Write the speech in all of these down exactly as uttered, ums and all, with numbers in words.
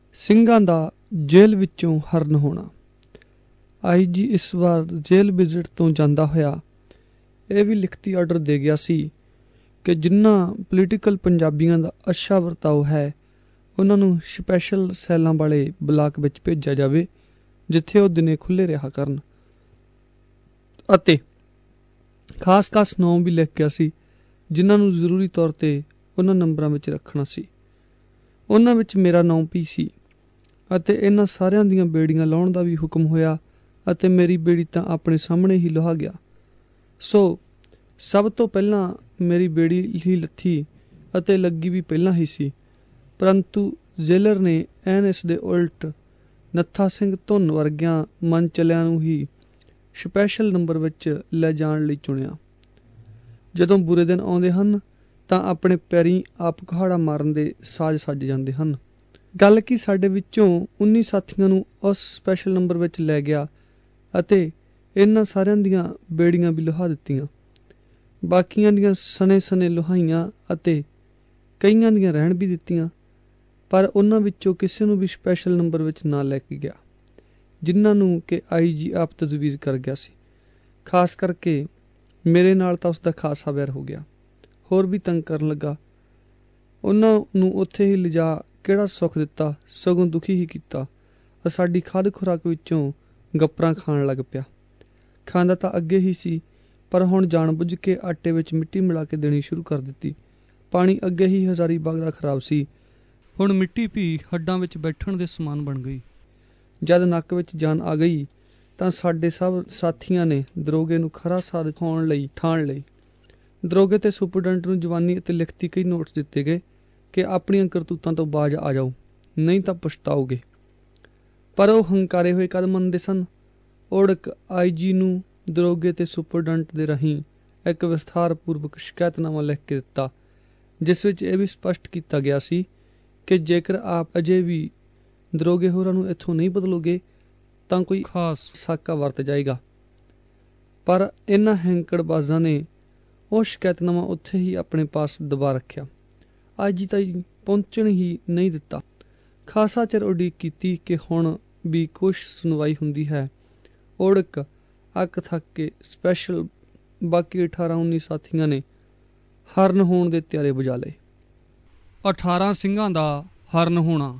ਸਿੰਘਾਂ ਦਾ ਜੇਲ੍ਹ ਵਿੱਚੋਂ ਹਰਨ ਹੋਣਾ। ਆਈ ਜੀ ਇਸ ਵਾਰ ਜੇਲ੍ਹ ਵਿਜ਼ਿਟ ਤੋਂ ਜਾਂਦਾ ਹੋਇਆ ਇਹ ਵੀ ਲਿਖਤੀ ਆਰਡਰ ਦੇ ਗਿਆ ਸੀ ਕਿ ਜਿਨ੍ਹਾਂ ਪੋਲੀਟੀਕਲ ਪੰਜਾਬੀਆਂ ਦਾ ਅੱਛਾ ਵਰਤਾਓ ਹੈ ਉਹਨਾਂ ਨੂੰ ਸਪੈਸ਼ਲ ਸੈੱਲਾਂ ਵਾਲੇ ਬਲਾਕ ਵਿੱਚ ਭੇਜਿਆ ਜਾਵੇ, ਜਿੱਥੇ ਉਹ ਦਿਨੇ ਖੁੱਲ੍ਹੇ ਰਿਹਾ ਕਰਨ, ਅਤੇ ਖਾਸ ਖਾਸ ਨਾਮ ਵੀ ਲਿਖ ਗਿਆ ਸੀ ਜਿਨ੍ਹਾਂ ਨੂੰ ਜ਼ਰੂਰੀ ਤੌਰ 'ਤੇ ਉਹਨਾਂ ਨੰਬਰਾਂ ਵਿੱਚ ਰੱਖਣਾ ਸੀ। ਉਹਨਾਂ ਵਿੱਚ ਮੇਰਾ ਨਾਮ ਵੀ ਸੀ ਅਤੇ ਇਹਨਾਂ ਸਾਰਿਆਂ ਦੀਆਂ ਬੇੜੀਆਂ ਲਾਉਣ ਦਾ ਵੀ ਹੁਕਮ ਹੋਇਆ ਅਤੇ ਮੇਰੀ ਬੇੜੀ ਤਾਂ ਆਪਣੇ ਸਾਹਮਣੇ ਹੀ ਲੁਹਾ ਗਿਆ। ਸੋ ਸਭ ਤੋਂ ਪਹਿਲਾਂ ਮੇਰੀ ਬੇੜੀ ਹੀ ਲੱਥੀ ਅਤੇ ਲੱਗੀ ਵੀ ਪਹਿਲਾਂ ਹੀ ਸੀ, ਪਰੰਤੂ ਜੇਲਰ ਨੇ ਐਨ ਇਸ ਦੇ ਉਲਟ ਨੱਥਾ ਸਿੰਘ ਧੁੰਨ ਵਰਗਿਆਂ ਮਨ ਚਲਿਆਂ ਨੂੰ ਹੀ ਸਪੈਸ਼ਲ ਨੰਬਰ ਵਿੱਚ ਲੈ ਜਾਣ ਲਈ ਚੁਣਿਆ। ਜਦੋਂ ਬੁਰੇ ਦਿਨ ਆਉਂਦੇ ਹਨ ਤਾਂ ਆਪਣੇ ਪੈਰੀਂ ਆਪ ਕੁਹਾੜਾ ਮਾਰਨ ਦੇ ਸਾਜ਼ ਸੱਜ ਜਾਂਦੇ ਹਨ। ਗੱਲ ਕੀ ਸਾਡੇ ਵਿੱਚੋਂ ਉੱਨੀ ਸਾਥੀਆਂ ਨੂੰ ਉਸ ਸਪੈਸ਼ਲ ਨੰਬਰ ਵਿੱਚ ਲੈ ਗਿਆ ਅਤੇ ਇਹਨਾਂ ਸਾਰਿਆਂ ਦੀਆਂ ਬੇੜੀਆਂ ਵੀ ਲੁਹਾ ਦਿੱਤੀਆਂ। ਬਾਕੀਆਂ ਦੀਆਂ ਸਣੇ ਸਣੇ ਲੁਹਾਈਆਂ ਅਤੇ ਕਈਆਂ ਦੀਆਂ ਰਹਿਣ ਵੀ ਦਿੱਤੀਆਂ, ਪਰ ਉਹਨਾਂ ਵਿੱਚੋਂ ਕਿਸੇ ਨੂੰ ਵੀ ਸਪੈਸ਼ਲ ਨੰਬਰ ਵਿੱਚ ਨਾ ਲੈ ਕੇ ਗਿਆ, ਜਿਨ੍ਹਾਂ ਨੂੰ ਕਿ ਆਈ ਜੀ ਆਪ ਤਜਵੀਜ਼ ਕਰ ਗਿਆ ਸੀ। ਖਾਸ ਕਰਕੇ ਮੇਰੇ ਨਾਲ ਤਾਂ ਉਸਦਾ ਖਾਸਾ ਵੈਰ ਹੋ ਗਿਆ, ਹੋਰ ਵੀ ਤੰਗ ਕਰਨ ਲੱਗਾ। ਉਹਨਾਂ ਨੂੰ ਉੱਥੇ ਹੀ ਲਿਜਾ ਕਿਹੜਾ ਸੁੱਖ ਦਿੱਤਾ, ਸਗੋਂ ਦੁਖੀ ਹੀ ਕੀਤਾ। ਸਾਡੀ ਖਾਦ ਖੁਰਾਕ ਵਿੱਚੋਂ ਗੱਪਰਾਂ ਖਾਣ ਲੱਗ ਪਿਆ। ਖਾਂਦਾ ਤਾਂ ਅੱਗੇ ਹੀ ਸੀ, ਪਰ ਹੁਣ ਜਾਣ ਬੁੱਝ ਕੇ ਆਟੇ ਵਿੱਚ ਮਿੱਟੀ ਮਿਲਾ ਕੇ ਦੇਣੀ ਸ਼ੁਰੂ ਕਰ ਦਿੱਤੀ। ਪਾਣੀ ਅੱਗੇ ਹੀ ਹਜ਼ਾਰੀ ਬਾਗ ਦਾ ਖਰਾਬ ਸੀ, ਹੁਣ ਮਿੱਟੀ ਵੀ ਹੱਡਾਂ ਵਿੱਚ ਬੈਠਣ ਦੇ ਸਮਾਨ ਬਣ ਗਈ। ਜਦ ਨੱਕ ਵਿੱਚ ਜਾਨ ਆ ਗਈ ਤਾਂ ਸਾਡੇ ਸਭ ਸਾਥੀਆਂ ਨੇ ਦਰੋਗੇ ਨੂੰ ਖਰਾ ਸਾਧ ਦਿਖਾਉਣ ਲਈ ਠਾਣ ਲਈ। ਦਰੋਗੇ ਤੇ ਸੁਪਰਡੈਂਟ ਨੂੰ ਜਵਾਨੀ ਅਤੇ ਲਿਖਤੀ ਕਈ ਨੋਟਸ ਦਿੱਤੇ ਗਏ ਕਿ ਆਪਣੀਆਂ ਕਰਤੂਤਾਂ ਤੋਂ ਬਾਜ਼ ਆ ਜਾਓ, ਨਹੀਂ ਤਾਂ ਪਛਤਾਓਗੇ। ਪਰ ਉਹ ਹੰਕਾਰੇ ਹੋਏ ਕਦ ਮੰਨਦੇ ਸਨ। ਓੜਕ ਆਈ ਜੀ ਨੂੰ ਦਰੋਗੇ ਤੇ ਸੁਪਰਡੈਂਟ ਦੇ ਰਾਹੀਂ ਇੱਕ ਵਿਸਥਾਰਪੂਰਵਕ ਸ਼ਿਕਾਇਤਨਾਮਾ ਲਿਖ ਕੇ ਦਿੱਤਾ, ਜਿਸ ਵਿੱਚ ਇਹ ਵੀ ਸਪਸ਼ਟ ਕੀਤਾ ਗਿਆ ਸੀ ਕਿ ਜੇਕਰ ਆਪ ਅਜੇ ਵੀ ਦਰੋਗੇ ਹੋਰਾਂ ਨੂੰ ਇੱਥੋਂ ਨਹੀਂ ਬਦਲੋਗੇ ਤਾਂ ਕੋਈ ਖਾਸ ਸਾਕਾ ਵਰਤ ਜਾਏਗਾ। ਪਰ ਇਹਨਾਂ ਹੈਂਕੜਬਾਜ਼ਾਂ ਨੇ ਉਹ ਸ਼ਿਕਾਇਤਨਾਮਾ ਉੱਥੇ ਹੀ ਆਪਣੇ ਪਾਸ ਦਬਾ ਰੱਖਿਆ। ਆਈ ਜੀ ਤਾਈਂ ਪਹੁੰਚਣ ਹੀ ਨਹੀਂ ਦਿੱਤਾ। ਖਾਸਾ ਚਿਰ ਉਡੀਕ ਕੀਤੀ ਕਿ ਹੁਣ ਵੀ ਕੁਛ ਸੁਣਵਾਈ ਹੁੰਦੀ ਹੈ। ਓੜਕ ਅੱਕ ਥੱਕ ਕੇ ਸਪੈਸ਼ਲ ਬਾਕੀ ਅਠਾਰਾਂ ਉੱਨੀ ਸਾਥੀਆਂ ਨੇ ਹਰਨ ਹੋਣ ਦੇ ਤਿਆਰੇ ਬੁਝਾ ਲਏ। ਅਠਾਰਾਂ ਸਿੰਘਾਂ ਦਾ ਹਰਨ ਹੋਣਾ।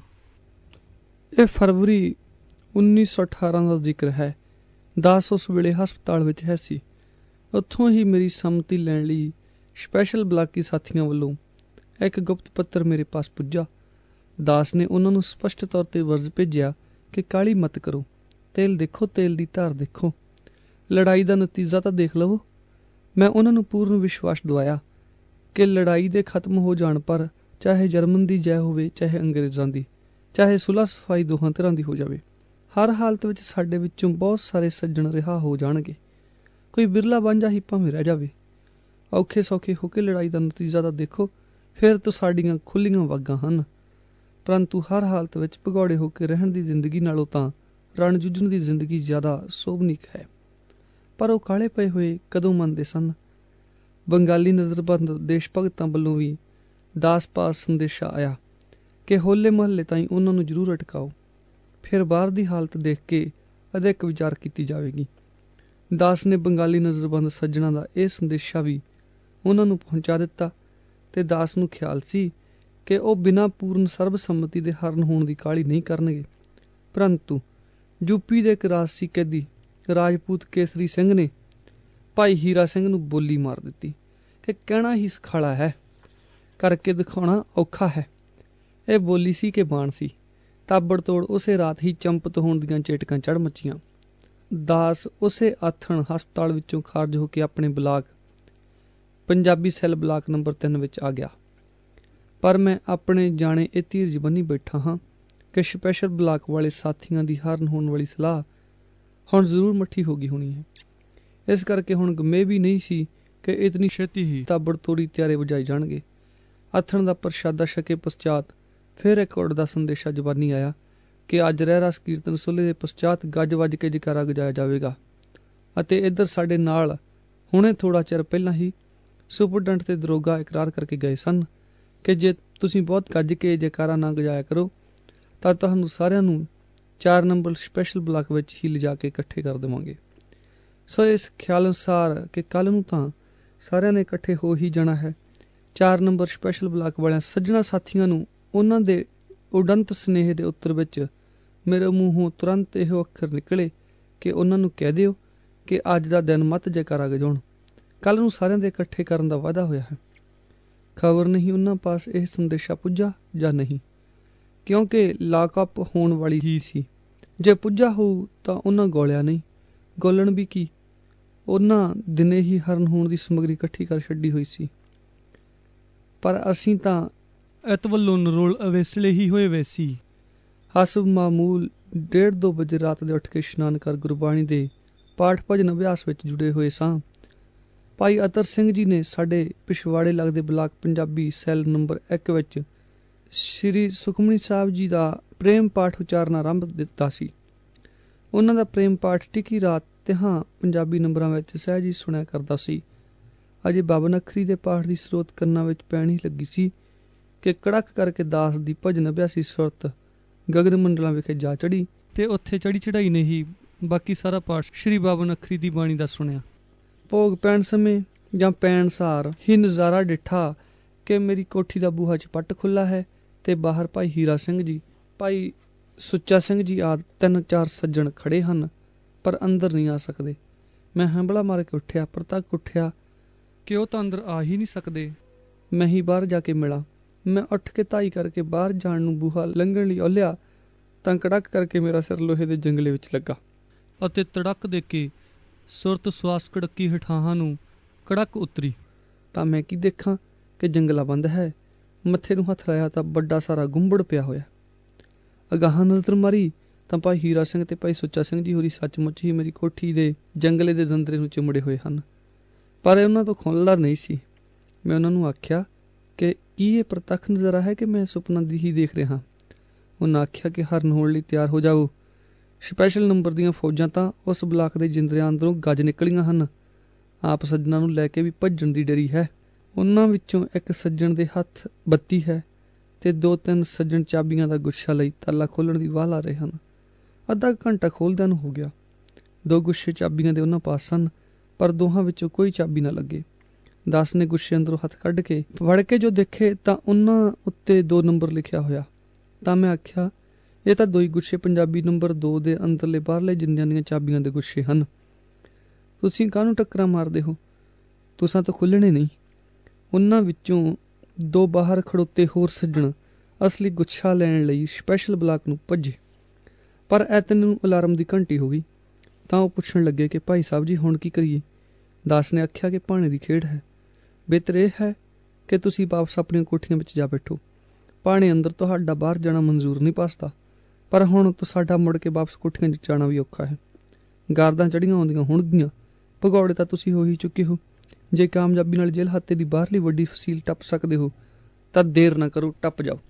ਇਹ ਫਰਵਰੀ ਉੱਨੀ ਸੌ ਅਠਾਰਾਂ ਦਾ ਜ਼ਿਕਰ ਹੈ। ਦਾਸ ਉਸ ਵੇਲੇ ਹਸਪਤਾਲ ਵਿੱਚ ਹੈ ਸੀ। ਉੱਥੋਂ ਹੀ ਮੇਰੀ ਸੰਮਤੀ ਲੈਣ ਲਈ ਸਪੈਸ਼ਲ ਬਲਾਕੀ ਸਾਥੀਆਂ ਵੱਲੋਂ ਇੱਕ ਗੁਪਤ ਪੱਤਰ ਮੇਰੇ ਪਾਸ ਪੁੱਜਾ। ਦਾਸ ਨੇ ਉਹਨਾਂ ਨੂੰ ਸਪਸ਼ਟ ਤੌਰ 'ਤੇ ਵਰਜ਼ ਭੇਜਿਆ ਕਿ ਕਾਹਲੀ ਮਤ ਕਰੋ, ਤੇਲ ਦੇਖੋ, ਤੇਲ ਦੀ ਧਾਰ ਦੇਖੋ, ਲੜਾਈ ਦਾ ਨਤੀਜਾ ਤਾਂ ਦੇਖ ਲਵੋ। ਮੈਂ ਉਹਨਾਂ ਨੂੰ ਪੂਰਨ ਵਿਸ਼ਵਾਸ ਦਿਵਾਇਆ ਕਿ ਲੜਾਈ ਦੇ ਖਤਮ ਹੋ ਜਾਣ ਪਰ ਚਾਹੇ ਜਰਮਨ ਦੀ ਜੈ ਹੋਵੇ, ਚਾਹੇ ਅੰਗਰੇਜ਼ਾਂ ਦੀ, ਚਾਹੇ ਸੁਲ੍ਹਾ ਸਫਾਈ ਦੋਹਾਂ ਤਰ੍ਹਾਂ ਦੀ ਹੋ ਜਾਵੇ, ਹਰ ਹਾਲਤ ਵਿੱਚ ਸਾਡੇ ਵਿੱਚੋਂ ਬਹੁਤ ਸਾਰੇ ਸੱਜਣ ਰਿਹਾ ਹੋ ਜਾਣਗੇ। ਕੋਈ ਬਿਰਲਾ ਵਾਂਝਾ ਹੀ ਭਾਵੇਂ ਰਹਿ ਜਾਵੇ। ਔਖੇ ਸੌਖੇ ਹੋ ਕੇ ਲੜਾਈ ਦਾ ਨਤੀਜਾ ਤਾਂ ਦੇਖੋ, ਫਿਰ ਤਾਂ ਸਾਡੀਆਂ ਖੁੱਲ੍ਹੀਆਂ ਵਾਗਾਂ ਹਨ। ਪਰੰਤੂ ਹਰ ਹਾਲਤ ਵਿੱਚ ਭਗੌੜੇ ਹੋ ਕੇ ਰਹਿਣ ਦੀ ਜ਼ਿੰਦਗੀ ਨਾਲੋਂ ਤਾਂ ਰਣ ਜੂਝਣ ਦੀ ਜ਼ਿੰਦਗੀ ਜ਼ਿਆਦਾ ਸੋਭਨੀਕ ਹੈ। ਪਰ ਉਹ ਕਾਹਲੇ ਪਏ ਹੋਏ ਕਦੋਂ ਮੰਨਦੇ ਸਨ। ਬੰਗਾਲੀ ਨਜ਼ਰਬੰਦ ਦੇਸ਼ ਭਗਤਾਂ ਵੱਲੋਂ ਵੀ ਦਾਸ ਪਾਸ ਸੰਦੇਸ਼ਾ ਆਇਆ ਕਿ ਹੋਲੇ ਮਹੱਲੇ ਤਾਈਂ ਉਹਨਾਂ ਨੂੰ ਜ਼ਰੂਰ ਅਟਕਾਓ, ਫਿਰ ਬਾਹਰ ਦੀ ਹਾਲਤ ਦੇਖ ਕੇ ਅਧਿਕ ਵਿਚਾਰ ਕੀਤੀ ਜਾਵੇਗੀ। ਦਾਸ ਨੇ ਬੰਗਾਲੀ ਨਜ਼ਰਬੰਦ ਸੱਜਣਾਂ ਦਾ ਇਹ ਸੰਦੇਸ਼ਾ ਵੀ ਉਹਨਾਂ ਨੂੰ ਪਹੁੰਚਾ ਦਿੱਤਾ ਤੇ ਦਾਸ ਨੂੰ ਖਿਆਲ ਸੀ ਕਿ ਉਹ ਬਿਨਾਂ ਪੂਰਨ ਸਰਬਸੰਮਤੀ ਦੇ ਹਰਨ ਹੋਣ ਦੀ ਕਾਹਲੀ ਨਹੀਂ ਕਰਨਗੇ। ਪਰੰਤੂ ਯੂਪੀ ਦੇ ਇੱਕ ਰਾਜਸੀ ਕੈਦੀ ਰਾਜਪੂਤ ਕੇਸਰੀ ਸਿੰਘ ਨੇ ਭਾਈ ਹੀਰਾ ਸਿੰਘ ਨੂੰ ਬੋਲੀ ਮਾਰ ਦਿੱਤੀ ਕਿ ਕਹਿਣਾ ਹੀ ਸਖਾਲਾ ਹੈ, ਕਰਕੇ ਦਿਖਾਉਣਾ ਔਖਾ ਹੈ। ਇਹ ਬੋਲੀ ਸੀ ਕਿ ਬਾਣ ਸੀ। ਤਾਬੜ ਤੋੜ ਉਸੇ ਰਾਤ ਹੀ ਚੰਪਤ ਹੋਣ ਦੀਆਂ ਚੇਟਕਾਂ ਚੜ੍ਹ ਮੱਚੀਆਂ। ਦਾਸ ਉਸੇ ਆਥਣ ਹਸਪਤਾਲ ਵਿੱਚੋਂ ਖਾਰਜ ਹੋ ਕੇ ਆਪਣੇ block Punjabi cell block number ਤਿੰਨ ਵਿੱਚ ਆ ਗਿਆ। ਪਰ ਮੈਂ ਆਪਣੇ ਜਾਣੇ ਇਹ ਧੀਰਜ ਬੰਨੀ ਬੈਠਾ ਹਾਂ ਕਿ ਸਪੈਸ਼ਲ ਬਲਾਕ ਵਾਲੇ ਸਾਥੀਆਂ ਦੀ ਹਰਨ ਹੋਣ ਵਾਲੀ ਸਲਾਹ ਹੁਣ ਜ਼ਰੂਰ ਮੱਠੀ ਹੋ ਗਈ ਹੋਣੀ ਹੈ। ਇਸ ਕਰਕੇ ਹੁਣ ਗਮੇ ਵੀ ਨਹੀਂ ਸੀ ਕਿ ਇਤਨੀ ਛੇਤੀ ਹੀ ਤਾਬੜ ਤੋੜੀ ਤਿਆਰੇ ਬੁਝਾਏ ਜਾਣਗੇ। ਆਥਣ ਦਾ ਪ੍ਰਸ਼ਾਦਾ ਛਕੇ ਪਸ਼ਚਾਤ ਫਿਰ ਇੱਕ ਉੜ ਦਾ ਸੰਦੇਸ਼ਾ ਜ਼ਬਾਨੀ ਆਇਆ ਕਿ ਅੱਜ ਰਹਿਰਾਸ ਕੀਰਤਨ ਸੁਲੇ ਦੇ ਪਸ਼ਚਾਤ ਗੱਜ ਵੱਜ ਕੇ ਜਕਾਰਾ ਗਜਾਇਆ ਜਾਵੇਗਾ। ਅਤੇ ਇੱਧਰ ਸਾਡੇ ਨਾਲ ਹੁਣੇ ਥੋੜ੍ਹਾ ਚਿਰ ਪਹਿਲਾਂ ਹੀ ਸੁਪਰਡੈਂਟ ਤੇ ਦਰੋਗਾ ਇਕਰਾਰ ਕਰਕੇ ਗਏ ਸਨ ਕਿ ਜੇ ਤੁਸੀਂ ਬਹੁਤ ਗੱਜ ਕੇ ਜਕਾਰਾ ਨਾ ਗਜਾਇਆ ਕਰੋ ਤਾਂ ਤੁਹਾਨੂੰ ਸਾਰਿਆਂ ਨੂੰ ਚਾਰ ਨੰਬਰ ਸਪੈਸ਼ਲ ਬਲਾਕ ਵਿੱਚ ਹੀ ਲਿਜਾ ਕੇ ਇਕੱਠੇ ਕਰ ਦੇਵਾਂਗੇ। ਸੋ ਇਸ ਖਿਆਲ ਅਨੁਸਾਰ ਕਿ ਕੱਲ੍ਹ ਨੂੰ ਤਾਂ ਸਾਰਿਆਂ ਨੇ ਇਕੱਠੇ ਹੋ ਹੀ ਜਾਣਾ ਹੈ, ਚਾਰ ਨੰਬਰ ਸਪੈਸ਼ਲ ਬਲਾਕ ਵਾਲਿਆਂ ਸੱਜਣਾ ਸਾਥੀਆਂ ਨੂੰ ਉਹਨਾਂ ਦੇ ਉਡੰਤ ਸੁਨੇਹੇ ਦੇ ਉੱਤਰ ਵਿੱਚ ਮੇਰੇ ਮੂੰਹੋਂ ਤੁਰੰਤ ਇਹੋ ਅੱਖਰ ਨਿਕਲੇ ਕਿ ਉਹਨਾਂ ਨੂੰ ਕਹਿ ਦਿਓ ਕਿ ਅੱਜ ਦਾ ਦਿਨ ਮੱਤ ਜੈਕਾਰਾ ਗਜਾਉਣ। ਕੱਲ੍ਹ ਨੂੰ ਸਾਰਿਆਂ ਦੇ ਇਕੱਠੇ ਕਰਨ ਦਾ ਵਾਅਦਾ ਹੋਇਆ ਹੈ। ਖਬਰ ਨਹੀਂ ਉਹਨਾਂ ਪਾਸ ਇਹ ਸੰਦੇਸ਼ਾ ਪੁੱਜਾ ਜਾਂ ਨਹੀਂ, ਕਿਉਂਕਿ ਲਾਕਅਪ ਹੋਣ ਵਾਲੀ ਹੀ ਸੀ। ਜੇ ਪੁੱਜਾ ਹੋਊ ਤਾਂ ਉਹਨਾਂ ਗੋਲਿਆ ਨਹੀਂ, ਗੋਲਣ ਵੀ ਕੀ, ਉਹਨਾਂ ਦਿਨੇ ਹੀ ਹਰਨ ਹੋਣ ਦੀ ਸਮੱਗਰੀ ਇਕੱਠੀ ਕਰ ਛੱਡੀ ਹੋਈ ਸੀ। ਪਰ ਅਸੀਂ ਤਾਂ ਐਤ ਵੱਲੋਂ ਨਰੋਲ ਅਵੇਸਲੇ ਹੀ ਹੋਏ ਵੇ ਸੀ। ਹਸਬ ਮਾਮੂਲ ਡੇਢ ਦੋ ਵਜੇ ਰਾਤ ਦੇ ਉੱਠ ਕੇ ਇਸ਼ਨਾਨ ਕਰ ਗੁਰਬਾਣੀ ਦੇ ਪਾਠ ਭਜਨ ਅਭਿਆਸ ਵਿੱਚ ਜੁੜੇ ਹੋਏ ਸਾਂ। ਭਾਈ ਅਤਰ ਸਿੰਘ ਜੀ ਨੇ ਸਾਡੇ ਪਿਛਵਾੜੇ ਲੱਗਦੇ ਬਲਾਕ ਪੰਜਾਬੀ ਸੈੱਲ ਨੰਬਰ ਇੱਕ ਵਿੱਚ ਸ਼੍ਰੀ ਸੁਖਮਨੀ ਸਾਹਿਬ ਜੀ ਦਾ ਪ੍ਰੇਮ ਪਾਠ ਉਚਾਰਨ ਆਰੰਭ ਦਿੱਤਾ ਸੀ। ਉਹਨਾਂ ਦਾ ਪ੍ਰੇਮ ਪਾਠ ਟਿੱਕੀ ਰਾਤ ਤਿਹਾਂ ਪੰਜਾਬੀ ਨੰਬਰਾਂ ਵਿੱਚ ਸਹਿਜ ਹੀ ਸੁਣਿਆ ਕਰਦਾ ਸੀ। ਅਜੇ ਬਾਬਨ ਅੱਖਰੀ ਦੇ ਪਾਠ ਦੀ ਸਰੋਤ ਕੰਨਾਂ ਵਿੱਚ ਪੈਣ ਹੀ ਲੱਗੀ ਸੀ ਕਿ ਕੜਕ ਕਰਕੇ ਦਾਸ ਦੀ ਭਜਨ ਅਭਿਆਸੀ ਸੁਰਤ ਗਗਨ ਮੰਡਲਾਂ ਵਿਖੇ ਜਾ ਚੜੀ ਤੇ ਉੱਥੇ ਚੜੀ ਚੜਾਈ ਨੇ ਹੀ ਬਾਕੀ ਸਾਰਾ ਪਾਠ ਸ਼੍ਰੀ ਬਾਬਨ ਅੱਖਰੀ ਦੀ ਬਾਣੀ ਦਾ ਸੁਣਿਆ। ਭੋਗ ਪੈਣ ਸਮੇਂ ਜਾਂ ਪੈਣ ਸਾਰ ਹੀ ਨਜ਼ਾਰਾ ਡਿੱਠਾ ਕਿ ਮੇਰੀ ਕੋਠੀ ਦਾ ਬੂਹਾ ਚਪੱਟ ਖੁੱਲ੍ਹਾ ਹੈ ਤੇ ਬਾਹਰ ਭਾਈ ਹੀਰਾ ਸਿੰਘ ਜੀ, ਭਾਈ ਸੁੱਚਾ ਸਿੰਘ ਜੀ ਆਦਿ ਤਿੰਨ ਚਾਰ ਸੱਜਣ ਖੜੇ ਹਨ, ਪਰ ਅੰਦਰ ਨਹੀਂ ਆ ਸਕਦੇ। ਮੈਂ ਹੰਬਲਾ ਮਾਰ ਕੇ ਉੱਠਿਆ, ਪਰ ਤੱਕ ਉੱਠਿਆ ਕਿ ਉਹ ਤਾਂ ਅੰਦਰ ਆ ਹੀ ਨਹੀਂ ਸਕਦੇ। ਮੈਂ ਹੀ ਬਾਹਰ ਜਾ ਕੇ ਮਿਲਾਂ। ਮੈਂ ਉੱਠ ਕੇ ਧਾਈ ਕਰਕੇ ਬਾਹਰ ਜਾਣ ਨੂੰ ਬੂਹਾ ਲੰਘਣ ਲਈ ਔਲਿਆ ਤਾਂ ਕੜਕ ਕਰਕੇ ਮੇਰਾ ਸਿਰ ਲੋਹੇ ਦੇ ਜੰਗਲੇ ਵਿੱਚ ਲੱਗਾ ਅਤੇ ਤੜਕ ਦੇ ਕੇ ਸੁਰਤ ਸਵਾਸ ਕੜਕੀ ਹਠਾਹਾਂ ਨੂੰ ਕੜਕ ਉਤਰੀ। ਤਾਂ ਮੈਂ ਕੀ ਦੇਖਾਂ ਕਿ ਜੰਗਲਾ ਬੰਦ ਹੈ। ਮੱਥੇ ਨੂੰ ਹੱਥ ਲਾਇਆ ਤਾਂ ਵੱਡਾ ਸਾਰਾ ਗੁੰਬੜ ਪਿਆ ਹੋਇਆ। ਅਗਾਹਾਂ ਨਜ਼ਰ ਮਾਰੀ ਤਾਂ ਭਾਈ ਹੀਰਾ ਸਿੰਘ ਤੇ ਭਾਈ ਸੁੱਚਾ ਸਿੰਘ ਜੀ ਹੋਰੀ ਸੱਚਮੁੱਚ ਹੀ ਮੇਰੀ ਕੋਠੀ ਦੇ ਜੰਗਲੇ ਦੇ ਜੰਦਰੇ ਨੂੰ ਚਿਮੜੇ ਹੋਏ ਹਨ, ਪਰ ਉਹਨਾਂ ਤੋਂ ਖੁੱਲ੍ਹਦਾ ਨਹੀਂ ਸੀ। ਮੈਂ ਉਹਨਾਂ ਨੂੰ ਆਖਿਆ ਕਿ ਕੀ ਇਹ ਪ੍ਰਤੱਖ ਨਜ਼ਾਰਾ ਹੈ ਕਿ ਮੈਂ ਸੁਪਨਾ ਦੀ ਹੀ ਦੇਖ ਰਿਹਾ। ਉਹਨਾਂ ਆਖਿਆ ਕਿ ਹਰਨ ਹੋਣ ਲਈ ਤਿਆਰ ਹੋ ਜਾਓ। ਸਪੈਸ਼ਲ ਨੰਬਰ ਦੀਆਂ ਫੌਜਾਂ ਤਾਂ ਉਸ ਬਲਾਕ ਦੇ ਜਿੰਦਰਿਆਂ ਅੰਦਰੋਂ ਗੱਜ ਨਿਕਲੀਆਂ ਹਨ। ਆਪ ਸੱਜਣਾਂ ਨੂੰ ਲੈ ਕੇ ਵੀ ਭੱਜਣ ਦੀ ਡਰੀ ਹੈ। ਉਹਨਾਂ ਵਿੱਚੋਂ ਇੱਕ ਸੱਜਣ ਦੇ ਹੱਥ ਬੱਤੀ ਹੈ ਤੇ ਦੋ ਤਿੰਨ ਸੱਜਣ ਚਾਬੀਆਂ ਦਾ ਗੁੱਛਾ ਲਈ ਤਾਲਾ ਖੋਲ੍ਹਣ ਦੀ ਵਾਹ ਲਾ ਰਹੇ ਹਨ। ਅੱਧਾ ਘੰਟਾ ਖੋਲ੍ਹਦਿਆਂ ਨੂੰ ਹੋ ਗਿਆ। ਦੋ ਗੁੱਛੇ ਚਾਬੀਆਂ ਦੇ ਉਹਨਾਂ ਪਾਸ ਸਨ, ਪਰ ਦੋਹਾਂ ਵਿੱਚੋਂ ਕੋਈ ਚਾਬੀ ਨਾ ਲੱਗੇ। ਦਾਸ ਨੇ ਗੁੱਛੇ ਅੰਦਰੋਂ ਹੱਥ ਕੱਢ ਕੇ ਵੜ ਕੇ ਜੋ ਦੇਖੇ ਤਾਂ ਉਹਨਾਂ ਉੱਤੇ ਦੋ ਨੰਬਰ ਲਿਖਿਆ ਹੋਇਆ। ਤਾਂ ਮੈਂ ਆਖਿਆ, ਇਹ ਤਾਂ ਦੋ ਹੀ ਗੁੱਛੇ ਪੰਜਾਬੀ ਨੰਬਰ ਦੋ ਦੇ ਅੰਦਰਲੇ ਬਾਹਰਲੇ ਜਿੰਦਿਆਂ ਦੀਆਂ ਚਾਬੀਆਂ ਦੇ ਗੁੱਛੇ ਹਨ। ਤੁਸੀਂ ਕਾਹਨੂੰ ਟੱਕਰਾਂ ਮਾਰਦੇ ਹੋ? ਤੁਸਾਂ ਤਾਂ ਖੁੱਲ੍ਹਣੇ ਨਹੀਂ। ਉਹਨਾਂ ਵਿੱਚੋਂ ਦੋ ਬਾਹਰ ਖੜੋਤੇ ਹੋਰ ਸੱਜਣ ਅਸਲੀ ਗੁੱਛਾ ਲੈਣ ਲਈ ਸਪੈਸ਼ਲ ਬਲਾਕ ਨੂੰ ਭੱਜੇ, ਪਰ ਐਤਨ ਨੂੰ ਅਲਾਰਮ ਦੀ ਘੰਟੀ ਹੋ ਗਈ। ਤਾਂ ਉਹ ਪੁੱਛਣ ਲੱਗੇ ਕਿ ਭਾਈ ਸਾਹਿਬ ਜੀ ਹੁਣ ਕੀ ਕਰੀਏ? ਦਾਸ ਨੇ ਆਖਿਆ ਕਿ ਭਾਣੇ ਦੀ ਖੇਡ ਹੈ। ਬਿਹਤਰ ਇਹ ਹੈ ਕਿ ਤੁਸੀਂ ਵਾਪਸ ਆਪਣੀਆਂ ਕੋਠੀਆਂ ਵਿੱਚ ਜਾ ਬੈਠੋ। ਭਾਣੇ ਅੰਦਰ ਤੁਹਾਡਾ ਬਾਹਰ ਜਾਣਾ ਮਨਜ਼ੂਰ ਨਹੀਂ ਪਾਸਦਾ, ਪਰ ਹੁਣ ਤੁਹਾਡਾ ਮੁੜ ਕੇ ਵਾਪਸ ਕੋਠੀਆਂ 'ਚ ਜਾਣਾ ਵੀ ਔਖਾ ਹੈ। ਗਾਰਦਾਂ ਚੜ੍ਹੀਆਂ ਆਉਂਦੀਆਂ ਹੋਣਗੀਆਂ। ਭਗੌੜੇ ਤਾਂ ਤੁਸੀਂ ਹੋ ਹੀ ਚੁੱਕੇ ਹੋ। ਜੇ ਕਾਮਯਾਬੀ ਨਾਲ ਜੇਲ੍ਹ ਹੱਤੇ ਦੀ ਬਾਹਰਲੀ ਵੱਡੀ ਫਸੀਲ ਟੱਪ ਸਕਦੇ ਹੋ ਤਾਂ ਦੇਰ ਨਾ ਕਰੋ, ਟੱਪ ਜਾਓ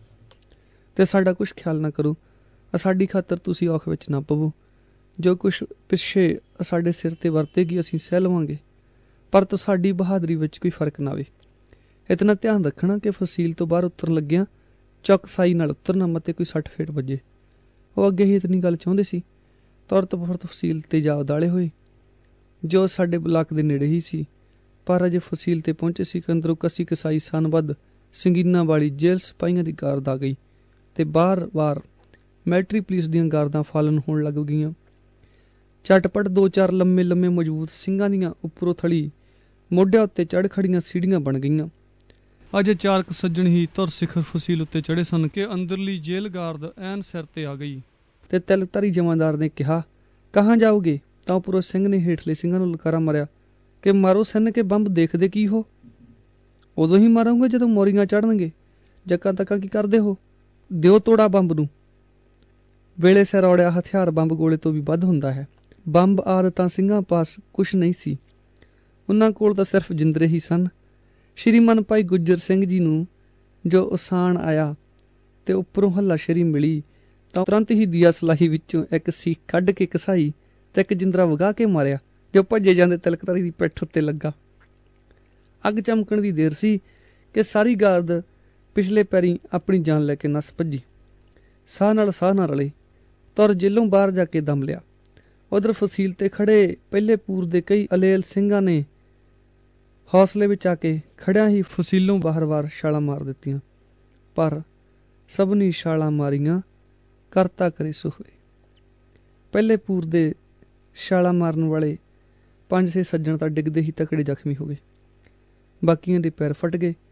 ਤੇ ਸਾਡਾ ਕੁਛ ਖਿਆਲ ਨਾ ਕਰੋ। ਸਾਡੀ ਖਾਤਰ ਤੁਸੀਂ ਔਖ ਵਿੱਚ ਨਾ ਪਵੋ। ਜੋ ਕੁਛ ਪਿੱਛੇ ਸਾਡੇ ਸਿਰ ਤੇ ਵਰਤੇਗੀ ਅਸੀਂ ਸਹਿ ਲਵਾਂਗੇ, ਪਰ ਤੁਹਾਡੀ ਬਹਾਦਰੀ ਵਿੱਚ ਕੋਈ ਫਰਕ ਨਾ ਆਵੇ। ਇਤਨਾ ਧਿਆਨ ਰੱਖਣਾ ਕਿ ਫਸੀਲ ਤੋਂ ਬਾਹਰ ਉਤਰਨ ਲੱਗਿਆਂ ਚੌਕਸਾਈ ਨਾਲ ਉਤਰਨਾ ਮਤੇ ਕੋਈ ਸੱਟ ਫੇਟ ਵੱਜੇ। ਉਹ ਅੱਗੇ ਹੀ ਇਤਨੀ ਗੱਲ ਚਾਹੁੰਦੇ ਸੀ। ਤੁਰਤ ਫੁਰਤ ਫਸੀਲ ਤੇ ਜਾ ਉਦਾਲੇ ਹੋਏ, ਜੋ ਸਾਡੇ ਬਲਾਕ ਦੇ ਨੇੜੇ ਹੀ ਸੀ। ਪਰ ਅਜੇ ਫਸੀਲ ਤੇ ਪਹੁੰਚੇ ਸੀ ਕਿ ਅੰਦਰੋਂ ਕਸੀ ਕਸਾਈ ਸਨਬੱਧ ਸੰਗੀਨਾਂ ਵਾਲੀ ਜੇਲ੍ਹ ਸਿਪਾਹੀਆਂ ਦੀ ਗਾਰਦ ਆ ਗਈ ਤੇ ਬਾਰ ਬਾਰ ਮਿਲਟਰੀ ਪੁਲਿਸ ਦੀਆਂ ਗਾਰਦਾਂ ਫਾਲਨ ਹੋਣ ਲੱਗ ਗਈਆਂ। ਝਟਪਟ ਦੋ ਚਾਰ ਲੰਮੇ ਲੰਮੇ ਮਜ਼ਬੂਤ ਸਿੰਘਾਂ ਦੀਆਂ ਉੱਪਰੋਂ ਥਲੀ ਮੋਢਿਆਂ ਉੱਤੇ ਚੜ੍ਹ ਖੜੀਆਂ ਸੀੜੀਆਂ ਬਣ ਗਈਆਂ। ਅਜੇ ਚਾਰ ਕੁ ਸੱਜਣ ਹੀ ਧੁਰ ਸਿਖਰ ਫਸੀਲ ਉੱਤੇ ਚੜ੍ਹੇ ਸਨ ਕਿ ਅੰਦਰਲੀ ਜੇਲ੍ਹ ਗਾਰਦ ਐਨ ਸਿਰ ਤੇ ਆ ਗਈ ਤੇ ਤਿਲਕਧਾਰੀ ਜਮਾਂਦਾਰ ਨੇ ਕਿਹਾ, ਕਹਾਂ ਜਾਓਗੇ? ਤਾਂ ਉੱਪਰੋਂ ਸਿੰਘ ਨੇ ਹੇਠਲੇ ਸਿੰਘਾਂ ਨੂੰ ਲਲਕਾਰਾ ਮਾਰਿਆ ਕਿ ਮਾਰੋ ਸਿੰਨ ਕੇ ਬੰਬ, ਦੇਖਦੇ ਕੀ ਹੋ? ਉਦੋਂ ਹੀ ਮਾਰੋਗੇ ਜਦੋਂ ਮੋਰੀਆਂ ਚੜ੍ਹਨਗੇ। ਜੱਕਾਂ ਤੱਕਾਂ ਕੀ ਕਰਦੇ ਹੋ? ਦਿਓ ਤੋੜਾ ਬੰਬ ਨੂੰ। ਵੇਲੇ ਸਿਰ ਔੜਿਆ ਹਥਿਆਰ ਬੰਬ ਗੋਲੇ ਤੋਂ ਵੀ ਵੱਧ ਹੁੰਦਾ ਹੈ। ਬੰਬ ਆਦਿ ਤਾਂ ਸਿੰਘਾਂ ਪਾਸ ਕੁਛ ਨਹੀਂ ਸੀ। ਉਹਨਾਂ ਕੋਲ ਤਾਂ ਸਿਰਫ ਜਿੰਦਰੇ ਹੀ ਸਨ। ਸ਼੍ਰੀਮਨ ਭਾਈ ਗੁੱਜਰ ਸਿੰਘ ਜੀ ਨੂੰ ਜੋ ਉਸਾਣ ਆਇਆ ਤੇ ਉੱਪਰੋਂ ਹੱਲਾਸ਼ੇਰੀ ਮਿਲੀ ਤਾਂ ਤੁਰੰਤ ਹੀ ਦੀਆ ਸਲਾਹੀ ਵਿੱਚੋਂ ਇੱਕ ਸੀਖ ਕੱਢ ਕੇ ਘਸਾਈ ਤੇ ਇੱਕ ਜਿੰਦਰਾ ਵਗਾ ਕੇ ਮਾਰਿਆ, ਜੋ ਭੱਜੇ ਜਾਂਦੇ ਤਿਲਕਧਾਰੀ ਦੀ ਪਿੱਠ ਉੱਤੇ ਲੱਗਾ। ਅੱਗ ਚਮਕਣ ਦੀ ਦੇਰ ਸੀ ਕਿ ਸਾਰੀ ਗਾਰਦ ਪਿਛਲੇ ਪੈਰੀਂ ਆਪਣੀ ਜਾਨ ਲੈ ਕੇ ਨੱਸ ਭੱਜੀ। ਸਾਹ ਨਾਲ ਸਾਹ ਨਾ ਰਲੇ, ਤੁਰ ਜੇਲੋਂ ਬਾਹਰ ਜਾ ਕੇ ਦਮ ਲਿਆ। ਉਧਰ ਫਸੀਲ ਤੇ ਖੜੇ ਪਹਿਲੇ ਪੂਰ ਦੇ ਕਈ ਅਲੇਲ ਸਿੰਘਾਂ ਨੇ ਹੌਸਲੇ ਵਿੱਚ ਆ ਕੇ ਖੜਿਆਂ ਹੀ ਫਸੀਲੋਂ ਬਾਹਰ-ਬਾਹਰ ਛਾਲਾਂ ਮਾਰ ਦਿੱਤੀਆਂ, ਪਰ ਸਭਨੀ ਛਾਲਾਂ ਮਾਰੀਆਂ ਕਰਤਾ ਕਰੇ ਸੋ ਹੋਏ। ਪਹਿਲੇ ਪੂਰ ਦੇ ਛਾਲਾਂ ਮਾਰਨ ਵਾਲੇ ਪੰਜ ਛੇ ਸੱਜਣ ਤਾਂ ਡਿੱਗਦੇ ਹੀ ਤਕੜੇ ਜ਼ਖਮੀ ਹੋ ਗਏ, ਬਾਕੀਆਂ ਦੇ ਪੈਰ ਫਟ ਗਏ।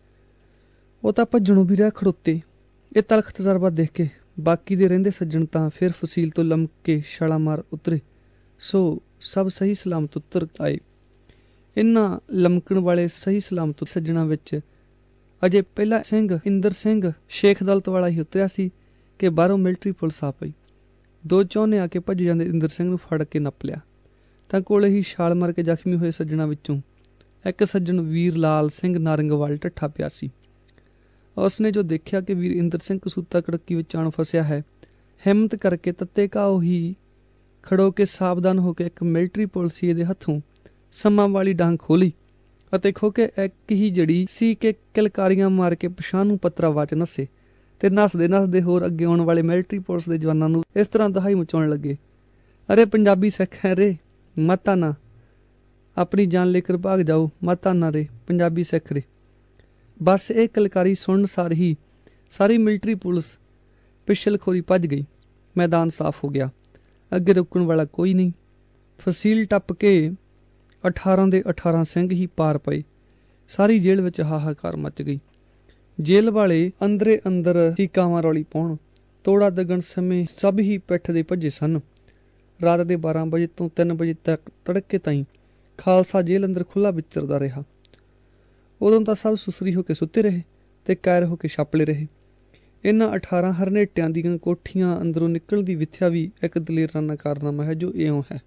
ਉਹ ਤਾਂ ਭੱਜਣੋਂ ਵੀ ਰਹਿ ਖੜੋਤੇ। ਇਹ ਤਲਖ ਤਜਰਬਾ ਦੇਖ ਕੇ ਬਾਕੀ ਦੇ ਰਹਿੰਦੇ ਸੱਜਣ ਤਾਂ ਫਿਰ ਫਸੀਲ ਤੋਂ ਲੰਮਕ ਕੇ ਛਾਲਾਂ ਮਾਰ ਉਤਰੇ, ਸੋ ਸਭ ਸਹੀ ਸਲਾਮਤ ਉਤਰ ਆਏ। ਇਨ੍ਹਾਂ ਲਮਕਣ ਵਾਲੇ ਸਹੀ ਸਲਾਮਤ ਸੱਜਣਾਂ ਵਿੱਚ ਅਜੇ ਪਹਿਲਾ ਸਿੰਘ ਇੰਦਰ ਸਿੰਘ ਸ਼ੇਖ ਦੌਲਤ ਵਾਲਾ ਹੀ ਉਤਰਿਆ ਸੀ ਕਿ ਬਾਹਰੋਂ ਮਿਲਟਰੀ ਪੁਲਿਸ ਆ ਪਈ। ਦੋ ਚੌਨੇ ਆ ਕੇ ਭੱਜ ਜਾਂਦੇ ਇੰਦਰ ਸਿੰਘ ਨੂੰ ਫੜ ਕੇ ਨੱਪ ਲਿਆ ਤਾਂ ਕੋਲੇ ਹੀ ਛਾਲ ਮਾਰ ਕੇ ਜ਼ਖਮੀ ਹੋਏ ਸੱਜਣਾਂ ਵਿੱਚੋਂ ਇੱਕ ਸੱਜਣ ਵੀਰ ਲਾਲ ਸਿੰਘ ਨਾਰੰਗਵਾਲ ਢੱਠਾ ਪਿਆ ਸੀ। ਉਸਨੇ ਜੋ ਦੇਖਿਆ ਕਿ ਵੀਰ ਇੰਦਰ ਸਿੰਘ ਕਸੂਤਾ ਕੜਕੀ ਵਿੱਚ ਆਣ ਫਸਿਆ ਹੈ, ਹਿੰਮਤ ਕਰਕੇ ਤੱਤੇ ਘਾਓ ਹੀ ਖੜੋ ਕੇ ਸਾਵਧਾਨ ਹੋ ਕੇ ਇੱਕ ਮਿਲਟਰੀ ਪੁਲਿਸੀਏ ਦੇ ਹੱਥੋਂ ਸਮਾਂ ਵਾਲੀ ਡਾਂਗ ਖੋਲੀ ਅਤੇ ਖੋ ਕੇ ਇੱਕ ਹੀ ਜੜੀ ਸੀ ਕਿ ਕਿਲਕਾਰੀਆਂ ਮਾਰ ਕੇ ਪਛਾਣ ਨੂੰ ਪੱਤਰਾ ਵਾਚ ਨੱਸੇ ਤੇ ਨੱਸਦੇ ਨੱਸਦੇ ਹੋਰ ਅੱਗੇ ਆਉਣ ਵਾਲੇ ਮਿਲਟਰੀ ਪੁਲਿਸ ਦੇ ਜਵਾਨਾਂ ਨੂੰ ਇਸ ਤਰ੍ਹਾਂ ਦਹਾਈ ਮਚਾਉਣ ਲੱਗੇ, ਅਰੇ ਪੰਜਾਬੀ ਸਿੱਖ ਹੈ ਰੇ, ਮਤਾ ਨਾ ਆਪਣੀ ਜਾਨ ਲੇਕਰ ਭਾਗ ਜਾਓ, ਮਤਾ ਨਾ ਰੇ ਪੰਜਾਬੀ ਸਿੱਖ ਰੇ। ਬਸ ਇਹ ਕਿਲਕਾਰੀ ਸੁਣਨ ਸਾਰ ਹੀ ਸਾਰੀ ਮਿਲਟਰੀ ਪੁਲਿਸ ਪਿਛਲਖੋਰੀ ਭੱਜ ਗਈ। ਮੈਦਾਨ ਸਾਫ਼ ਹੋ ਗਿਆ, ਅੱਗੇ ਰੁਕਣ ਵਾਲਾ ਕੋਈ ਨਹੀਂ। ਫਸੀਲ ਟੱਪ ਕੇ ਅਠਾਰਾਂ ਦੇ ਅਠਾਰਾਂ ਸਿੰਘ ਹੀ ਪਾਰ ਪਏ। ਸਾਰੀ ਜੇਲ੍ਹ ਵਿੱਚ ਹਾਹਾਕਾਰ ਮਚ ਗਈ। ਜੇਲ੍ਹ ਵਾਲੇ ਅੰਦਰੇ ਅੰਦਰ ਹੀ ਕਾਵਾਂ ਰੌਲੀ ਪਾਉਣ, ਤੋੜਾ ਦਗਣ ਸਮੇਂ ਸਭ ਹੀ ਪਿੱਠ ਦੇ ਭੱਜੇ ਸਨ। ਰਾਤ ਦੇ ਬਾਰਾਂ ਵਜੇ ਤੋਂ ਤਿੰਨ ਵਜੇ ਤੱਕ ਤੜਕੇ ਤਾਈਂ ਖਾਲਸਾ ਜੇਲ੍ਹ ਅੰਦਰ ਖੁੱਲ੍ਹਾ ਵਿਚਰਦਾ ਰਿਹਾ। ਉਦੋਂ ਤਾਂ ਸਭ ਸੁਸਰੀ ਹੋ ਕੇ ਸੁੱਤੇ ਰਹੇ ਤੇ ਕਾਇਰ ਹੋ ਕੇ ਛਾਪਲੇ ਰਹੇ। ਇਹਨਾਂ ਅਠਾਰਾਂ ਹਰਨੇਟਿਆਂ ਦੀਆਂ ਕੋਠੀਆਂ ਅੰਦਰੋਂ ਨਿਕਲਣ ਦੀ ਵਿਥਿਆ ਵੀ ਇੱਕ ਦਲੇਰਾਨਾ ਕਾਰਨਾਮਾ ਹੈ ਜੋ ਇਉਂ ਹੈ।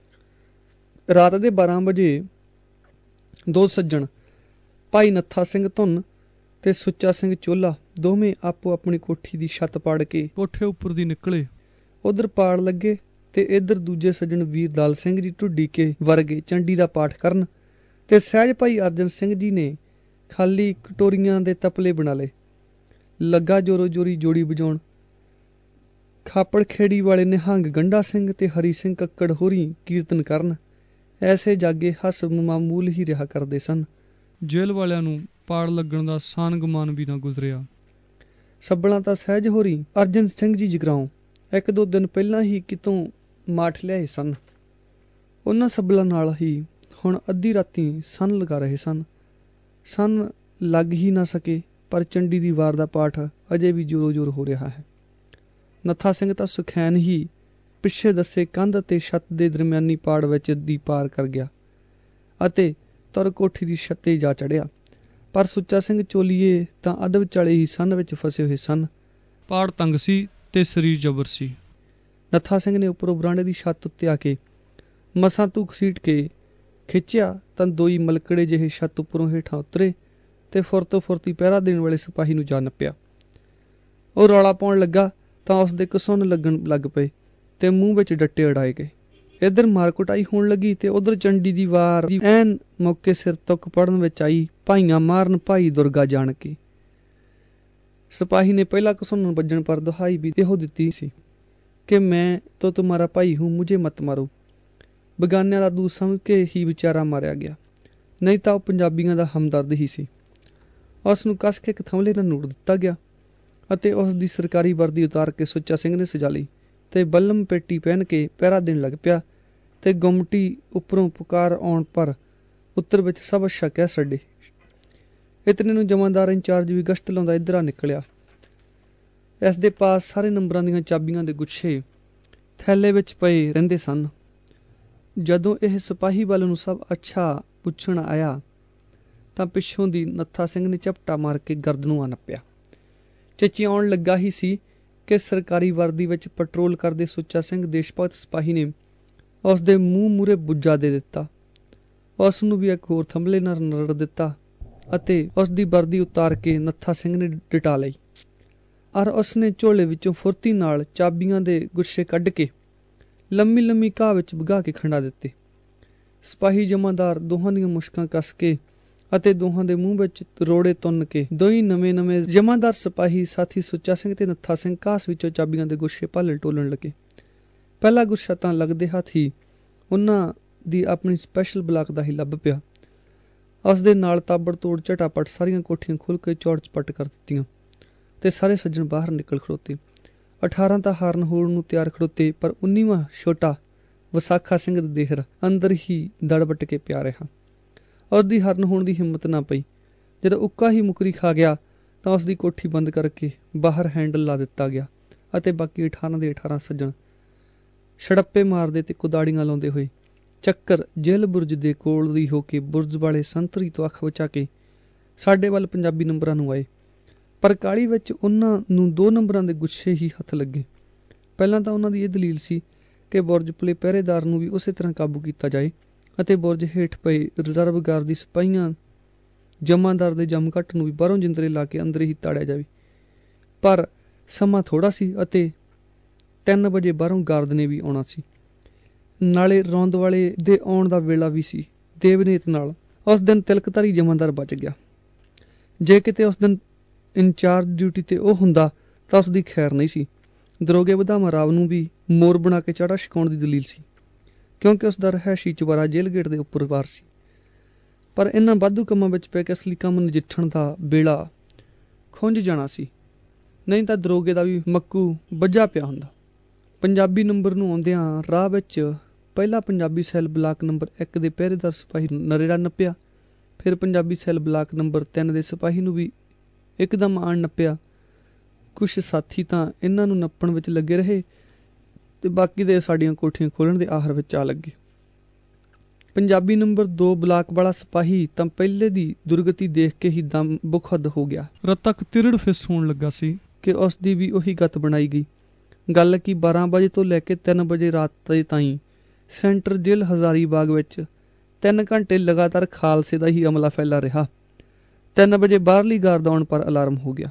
ਰਾਤ ਦੇ ਬਾਰਾਂ ਵਜੇ ਦੋ ਸੱਜਣ ਭਾਈ ਨੱਥਾ ਸਿੰਘ ਧੁੰਨ ਤੇ ਸੁੱਚਾ ਸਿੰਘ ਚੋਲਾ ਦੋਵੇਂ ਆਪੋ ਆਪਣੀ ਕੋਠੀ ਦੀ ਛੱਤ ਪਾੜ ਕੇ ਕੋਠੇ ਉੱਪਰ ਦੀ ਨਿਕਲੇ। ਉਧਰ ਪਾੜ ਲੱਗੇ ਤੇ ਇੱਧਰ ਦੂਜੇ ਸੱਜਣ ਵੀਰ ਲਾਲ ਸਿੰਘ ਜੀ ਢੁੱਡੀ ਕੇ ਵਰਗੇ ਚੰਡੀ ਦਾ ਪਾਠ ਕਰਨ ਤੇ ਸਹਿਜ ਭਾਈ ਅਰਜਨ ਸਿੰਘ ਜੀ ਨੇ ਖਾਲੀ ਕਟੋਰੀਆਂ ਦੇ ਤਪਲੇ ਬਣਾ ਲਏ। ਲੱਗਾ ਜੋਰੋ ਜੋਰੀ ਜੋੜੀ ਵਜਾਉਣ। ਖਾਪੜ ਖੇੜੀ ਵਾਲੇ ਨਿਹੰਗ ਗੰਡਾ ਸਿੰਘ ਤੇ ਹਰੀ ਸਿੰਘ ਕੱਕੜ ਹੋਰੀ ਕੀਰਤਨ ਕਰਨ। ਐਸੇ ਜਾਗੇ ਹੱਸ ਮਾਮੂਲ ਹੀ ਰਿਹਾ ਕਰਦੇ ਸਨ। ਜੇਲ੍ਹ ਵਾਲਿਆਂ ਨੂੰ ਪਾੜ ਲੱਗਣ ਦਾ ਸਾਨ ਗਮਾਨ ਵੀ ਨਾ ਗੁਜ਼ਰਿਆ। ਸੱਬਲਾਂ ਤਾਂ ਸਹਿਜ ਹੋਰੀ ਅਰਜਨ ਸਿੰਘ ਜੀ ਜਗਰਾਉਂ ਇੱਕ ਦੋ ਦਿਨ ਪਹਿਲਾਂ ਹੀ ਕਿਤੋਂ ਮਾਠ ਲਿਆਏ ਸਨ। ਉਹਨਾਂ ਸੱਬਲਾਂ ਨਾਲ ਹੀ ਹੁਣ ਅੱਧੀ ਰਾਤੀ ਸੰਨ ਲਗਾ ਰਹੇ ਸਨ। ਸੰਨ ਲੱਗ ਹੀ ਨਾ ਸਕੇ, ਪਰ ਚੰਡੀ ਦੀ ਵਾਰ ਦਾ ਪਾਠ ਅਜੇ ਵੀ ਜ਼ੋਰੋ ਜ਼ੋਰ ਹੋ ਰਿਹਾ ਹੈ। ਨੱਥਾ ਸਿੰਘ ਤਾਂ ਸੁਖੈਨ ਹੀ ਪਿੱਛੇ ਦੱਸੇ ਕੰਧ ਅਤੇ ਛੱਤ ਦੇ ਦਰਮਿਆਨੀ ਪਾੜ ਵਿੱਚ ਦੀ ਪਾਰ ਕਰ ਗਿਆ ਅਤੇ ਤੁਰ ਕੋਠੀ ਦੀ ਛੱਤੇ ਜਾ ਚੜ੍ਹਿਆ, ਪਰ ਸੁੱਚਾ ਸਿੰਘ ਚੋਲੀਏ ਤਾਂ ਅੱਧ ਵਿਚਾਲੇ ਹੀ ਸੰਨ ਵਿੱਚ ਫਸੇ ਹੋਏ ਸਨ। ਪਾੜ ਤੰਗ ਸੀ ਤੇ ਸਰੀਰ ਜ਼ਬਰ ਸੀ। ਨੱਥਾ ਸਿੰਘ ਨੇ ਉੱਪਰੋਂ ਬਰਾਂਡੇ ਦੀ ਛੱਤ ਉੱਤੇ ਆ ਕੇ ਮਸਾਂ ਤੂੰ ਘਸੀਟ ਕੇ ਖਿੱਚਿਆ ਤਾਂ ਦੋਈ ਮਲਕੜੇ ਜਿਹੇ ਛੱਤ ਉੱਪਰੋਂ ਹੇਠਾਂ ਉਤਰੇ ਤੇ ਫੁਰਤੋਂ ਫੁਰਤੀ ਪਹਿਰਾ ਦੇਣ ਵਾਲੇ ਸਿਪਾਹੀ ਨੂੰ ਜਾ ਨੱਪਿਆ। ਉਹ ਰੌਲਾ ਪਾਉਣ ਲੱਗਾ ਤਾਂ ਉਸ ਦੇ ਕਸੁੰਨ ਲੱਗਣ ਲੱਗ ਪਏ ਤੇ ਮੂੰਹ ਵਿੱਚ ਡੱਟੇ ਅੜਾਏ ਗਏ। ਇੱਧਰ ਮਾਰ ਕੁਟਾਈ ਹੋਣ ਲੱਗੀ ਤੇ ਉਧਰ ਚੰਡੀ ਦੀ ਵਾਰ ਦੀ ਐਨ ਮੌਕੇ ਸਿਰ ਤੁੱਕ ਪੜਨ ਵਿੱਚ ਆਈ। ਭਾਈਆਂ ਮਾਰਨ ਭਾਈ ਦੁਰਗਾ ਜਾਣ ਕੇ। ਸਿਪਾਹੀ ਨੇ ਪਹਿਲਾ ਕਸੁੰਨ ਵੱਜਣ ਪਰ ਦੁਹਾਈ ਵੀ ਇਹੋ ਦਿੱਤੀ ਸੀ ਕਿ ਮੈਂ ਤਾਂ ਤੁਮਾਰਾ ਭਾਈ ਹੂੰ, ਮੁਝੇ ਮਤ ਮਾਰੋ। ਬਗਾਨਿਆਂ ਦਾ ਦੂਤ ਸਮਝ ਕੇ ਹੀ ਵਿਚਾਰਾ ਮਾਰਿਆ ਗਿਆ, ਨਹੀਂ ਤਾਂ ਉਹ ਪੰਜਾਬੀਆਂ ਦਾ ਹਮਦਰਦ ਹੀ ਸੀ। ਉਸ ਨੂੰ ਕੱਸ ਕੇ ਇੱਕ ਥੰਮਲੇ ਨਾਲ ਨੂੜ ਦਿੱਤਾ ਗਿਆ ਅਤੇ ਉਸ ਦੀ ਸਰਕਾਰੀ ਵਰਦੀ ਉਤਾਰ ਕੇ ਸੁੱਚਾ ਸਿੰਘ ਨੇ ਸਜਾ ਲਈ ਤੇ ਬੱਲਮ ਪੇਟੀ ਪਹਿਨ ਕੇ ਪਹਿਰਾ ਦੇਣ ਲੱਗ ਪਿਆ ਤੇ ਗੁੰਮਟੀ ਉੱਪਰੋਂ ਪੁਕਾਰ ਆਉਣ ਪਰ ਉੱਤਰ ਵਿੱਚ ਸਭ ਅੱਛਾ ਕਹਿ ਛੱਡੇ। ਇਤਨੇ ਨੂੰ ਜਮਾਂਦਾਰ ਇੰਚਾਰਜ ਵੀ ਗਸ਼ਤ ਲਾਉਂਦਾ ਇੱਧਰ ਆ ਨਿਕਲਿਆ। ਇਸ ਦੇ ਪਾਸ ਸਾਰੇ ਨੰਬਰਾਂ ਦੀਆਂ ਚਾਬੀਆਂ ਦੇ ਗੁੱਛੇ ਥੈਲੇ ਵਿੱਚ ਪਏ ਰਹਿੰਦੇ ਸਨ। ਜਦੋਂ ਇਹ ਸਿਪਾਹੀ ਵੱਲ ਨੂੰ ਸਭ ਅੱਛਾ ਪੁੱਛਣ ਆਇਆ ਤਾਂ ਪਿੱਛੋਂ ਦੀ ਨੱਥਾ ਸਿੰਘ ਨੇ ਝਪਟਾ ਮਾਰ ਕੇ ਗਰਦ ਨੂੰ ਆ ਨੱਪਿਆ। ਚਚਿਆਉਣ ਲੱਗਾ ਹੀ ਸੀ ਕਿ ਸਰਕਾਰੀ ਵਰਦੀ ਵਿੱਚ ਪੈਟਰੋਲ ਕਰਦੇ ਸੁੱਚਾ ਸਿੰਘ ਦੇਸ਼ ਭਗਤ ਸਿਪਾਹੀ ਨੇ ਉਸ ਦੇ ਮੂੰਹ ਮੂਰੇ ਬੁੱਜਾ ਦੇ ਦਿੱਤਾ। ਉਸ ਨੂੰ ਵੀ ਇੱਕ ਹੋਰ ਥੰਮਲੇ ਨਾਲ ਨਰੜ ਦਿੱਤਾ ਅਤੇ ਉਸ ਦੀ ਵਰਦੀ ਉਤਾਰ ਕੇ ਨੱਥਾ ਸਿੰਘ ਨੇ ਡਟਾ ਲਈ ਔਰ ਉਸਨੇ ਝੋਲੇ ਵਿੱਚੋਂ ਫੁਰਤੀ ਨਾਲ ਚਾਬੀਆਂ ਦੇ ਗੁੱਛੇ ਕੱਢ ਕੇ ਲੰਮੀ ਲੰਮੀ ਘਾਹ ਵਿੱਚ ਵਗਾ ਕੇ ਖੰਡਾ ਦਿੱਤੇ। ਸਿਪਾਹੀ ਜਮਾਂਦਾਰ ਦੋਹਾਂ ਦੀਆਂ ਮੁਸ਼ਕਾਂ ਕੱਸ ਕੇ ਅਤੇ ਦੋਹਾਂ ਦੇ ਮੂੰਹ ਵਿੱਚ ਰੋੜੇ ਤੁੰਨ ਕੇ ਦੋਈ ਨਵੇਂ ਨਵੇਂ ਜਮਾਦਾਰ ਸਿਪਾਹੀ ਸਾਥੀ ਸੁੱਚਾ ਸਿੰਘ ਤੇ ਨੱਥਾ ਸਿੰਘ ਘਾਸ ਵਿੱਚੋਂ ਚਾਬੀਆਂ ਦੇ ਗੁੱਛੇ ਭਾਲਣ ਟੋਲਣ ਲੱਗੇ। ਪਹਿਲਾ ਗੁੱਛਾ ਤਾਂ ਲੱਗਦੇ ਹੱਥ ਹੀ ਉਹਨਾਂ ਦੀ ਆਪਣੀ ਸਪੈਸ਼ਲ ਬਲਾਕ ਦਾ ਹੀ ਲੱਭ ਪਿਆ। ਉਸ ਦੇ ਨਾਲ ਤਾਬੜ ਤੋੜ ਝਟਾਪਟ ਸਾਰੀਆਂ ਕੋਠੀਆਂ ਖੁੱਲ੍ਹ ਕੇ ਚੌੜ ਚਪੱਟ ਕਰ ਦਿੱਤੀਆਂ ਤੇ ਸਾਰੇ ਸੱਜਣ ਬਾਹਰ ਨਿਕਲ ਖੜੋਤੇ। ਅਠਾਰਾਂ ਤਾਂ ਹਾਰਨ ਹੋਣ ਨੂੰ ਤਿਆਰ ਖੜੋਤੇ, ਪਰ ਉੱਨੀਵਾਂ ਛੋਟਾ ਵਿਸਾਖਾ ਸਿੰਘ ਦਾ ਦੇਹਰ ਅੰਦਰ ਹੀ ਦੜ ਵੱਟ ਕੇ ਪਿਆ ਰਿਹਾ। ਉਸ ਦੀ ਹਰਨ ਹੋਣ ਦੀ ਹਿੰਮਤ ਨਾ ਪਈ। ਜਦੋਂ ਉੱਕਾ ਹੀ ਮੁਕਰੀ ਖਾ ਗਿਆ ਤਾਂ ਉਸ ਦੀ ਕੋਠੀ ਬੰਦ ਕਰਕੇ ਬਾਹਰ ਹੈਂਡਲ ਲਾ ਦਿੱਤਾ ਗਿਆ ਅਤੇ ਬਾਕੀ ਅਠਾਰਾਂ ਦੇ ਅਠਾਰਾਂ ਸੱਜਣ ਛੜੱਪੇ ਮਾਰਦੇ ਤੇ ਕੁਦਾੜੀਆਂ ਲਾਉਂਦੇ ਹੋਏ ਚੱਕਰ ਜੇਲ੍ਹ ਬੁਰਜ ਦੇ ਕੋਲ ਦੀ ਹੋ ਕੇ ਬੁਰਜ ਵਾਲੇ ਸੰਤਰੀ ਤੋਂ ਅੱਖ ਬਚਾ ਕੇ ਸਾਡੇ ਵੱਲ ਪੰਜਾਬੀ ਨੰਬਰਾਂ ਨੂੰ ਆਏ। ਪਰ ਕਾਹਲੀ ਵਿੱਚ ਉਹਨਾਂ ਨੂੰ ਦੋ ਨੰਬਰਾਂ ਦੇ ਗੁੱਛੇ ਹੀ ਹੱਥ ਲੱਗੇ। ਪਹਿਲਾਂ ਤਾਂ ਉਹਨਾਂ ਦੀ ਇਹ ਦਲੀਲ ਸੀ ਕਿ ਬੁਰਜ ਪੁਲੇ ਪਹਿਰੇਦਾਰ ਨੂੰ ਵੀ ਉਸੇ ਤਰ੍ਹਾਂ ਕਾਬੂ ਕੀਤਾ ਜਾਏ ਅਤੇ ਬੁਰਜ ਹੇਠ ਪਏ ਰਿਜ਼ਰਵ ਗਾਰਡ ਦੀ ਸਿਪਾਹੀਆਂ ਜਮਾਦਾਰ ਦੇ ਜਮਘੱਟ ਨੂੰ ਵੀ ਬਾਹਰੋਂ ਜਿੰਦਰੇ ਲਾ ਕੇ ਅੰਦਰ ਹੀ ਤਾੜਿਆ ਜਾਵੇ। ਪਰ ਸਮਾਂ ਥੋੜ੍ਹਾ ਸੀ ਅਤੇ ਤਿੰਨ ਵਜੇ ਬਾਹਰੋਂ ਗਾਰਦ ਨੇ ਵੀ ਆਉਣਾ ਸੀ। ਨਾਲੇ ਰੌਂਦ ਵਾਲੇ ਦੇ ਆਉਣ ਦਾ ਵੇਲਾ ਵੀ ਸੀ। ਦੇਵਨੀਤ ਨਾਲ ਉਸ ਦਿਨ ਤਿਲਕਧਾਰੀ ਜਮਾਦਾਰ ਬਚ ਗਿਆ। ਜੇ ਕਿਤੇ ਉਸ ਦਿਨ ਇੰਚਾਰਜ ਡਿਊਟੀ ਤੇ ਉਹ ਹੁੰਦਾ ਤਾਂ ਉਸ ਦੀ ਖੈਰ ਨਹੀਂ ਸੀ। ਦਰੋਗੇ ਵਧਾਵਾ ਰਾਵ ਨੂੰ ਵੀ ਮੋਰ ਬਣਾ ਕੇ ਚਾੜਾ ਛਕਾਉਣ ਦੀ ਦਲੀਲ ਸੀ, ਕਿਉਂਕਿ ਉਸ ਦਾ ਰਿਹਾਇਸ਼ੀ ਚੁਬਾਰਾ ਜੇਲ੍ਹ ਗੇਟ ਦੇ ਉੱਪਰ ਵਾਰ ਸੀ। ਪਰ ਇਹਨਾਂ ਵਾਧੂ ਕੰਮਾਂ ਵਿੱਚ ਪੈ ਕੇ ਅਸਲੀ ਕੰਮ ਨਜਿੱਠਣ ਦਾ ਵੇਲਾ ਖੁੰਝ ਜਾਣਾ ਸੀ, ਨਹੀਂ ਤਾਂ ਦਰੋਗੇ ਦਾ ਵੀ ਮੱਕੂ ਬੱਝਾ ਪਿਆ ਹੁੰਦਾ। ਪੰਜਾਬੀ ਨੰਬਰ ਨੂੰ ਆਉਂਦਿਆਂ ਰਾਹ ਵਿੱਚ ਪਹਿਲਾ ਪੰਜਾਬੀ ਸੈੱਲ ਬਲਾਕ ਨੰਬਰ ਇੱਕ ਦੇ ਪਹਿਰੇਦਾਰ ਸਿਪਾਹੀ ਨਰੇੜਾ ਨੱਪਿਆ। ਫਿਰ ਪੰਜਾਬੀ ਸੈੱਲ ਬਲਾਕ ਨੰਬਰ ਤਿੰਨ ਦੇ ਸਿਪਾਹੀ ਨੂੰ ਵੀ ਇੱਕਦਮ ਆਣ ਨੱਪਿਆ। ਕੁਛ ਸਾਥੀ ਤਾਂ ਇਹਨਾਂ ਨੂੰ ਨੱਪਣ ਵਿੱਚ ਲੱਗੇ ਰਹੇ ਤੇ ਬਾਕੀ ਦੇ ਸਾਡੀਆਂ ਕੋਠੀਆਂ ਖੋਲ੍ਹਣ ਦੇ ਆਹਰ ਵਿੱਚ ਆ ਲੱਗੇ। ਪੰਜਾਬੀ ਨੰਬਰ ਦੋ ਬਲਾਕ ਵਾਲਾ ਸਿਪਾਹੀ ਤਾਂ ਪਹਿਲੇ ਦੀ ਦੁਰਗਤੀ ਦੇਖ ਕੇ ਹੀ ਦਮ ਬੁਖਦ ਹੋ ਗਿਆ। ਰਤਕ ਤਿਰੜ ਫਿਸ ਹੋਣ ਲੱਗਾ ਸੀ ਕਿ ਉਸ ਦੀ ਵੀ ਉਹੀ ਗੱਤ ਬਣਾਈ ਗਈ। ਗੱਲ ਕਿ ਬਾਰਾਂ ਵਜੇ ਤੋਂ ਲੈ ਕੇ ਤਿੰਨ ਵਜੇ ਰਾਤ ਦੇ ਤਾਈਂ ਸੈਂਟਰ ਜੇਲ੍ਹ ਹਜ਼ਾਰੀ ਬਾਗ ਵਿੱਚ ਤਿੰਨ ਘੰਟੇ ਲਗਾਤਾਰ ਖਾਲਸੇ ਦਾ ਹੀ ਅਮਲਾ ਫੈਲਾ ਰਿਹਾ। ਤਿੰਨ ਵਜੇ ਬਾਹਰਲੀ ਗਾਰਦ ਆਉਣ ਪਰ ਅਲਾਰਮ ਹੋ ਗਿਆ।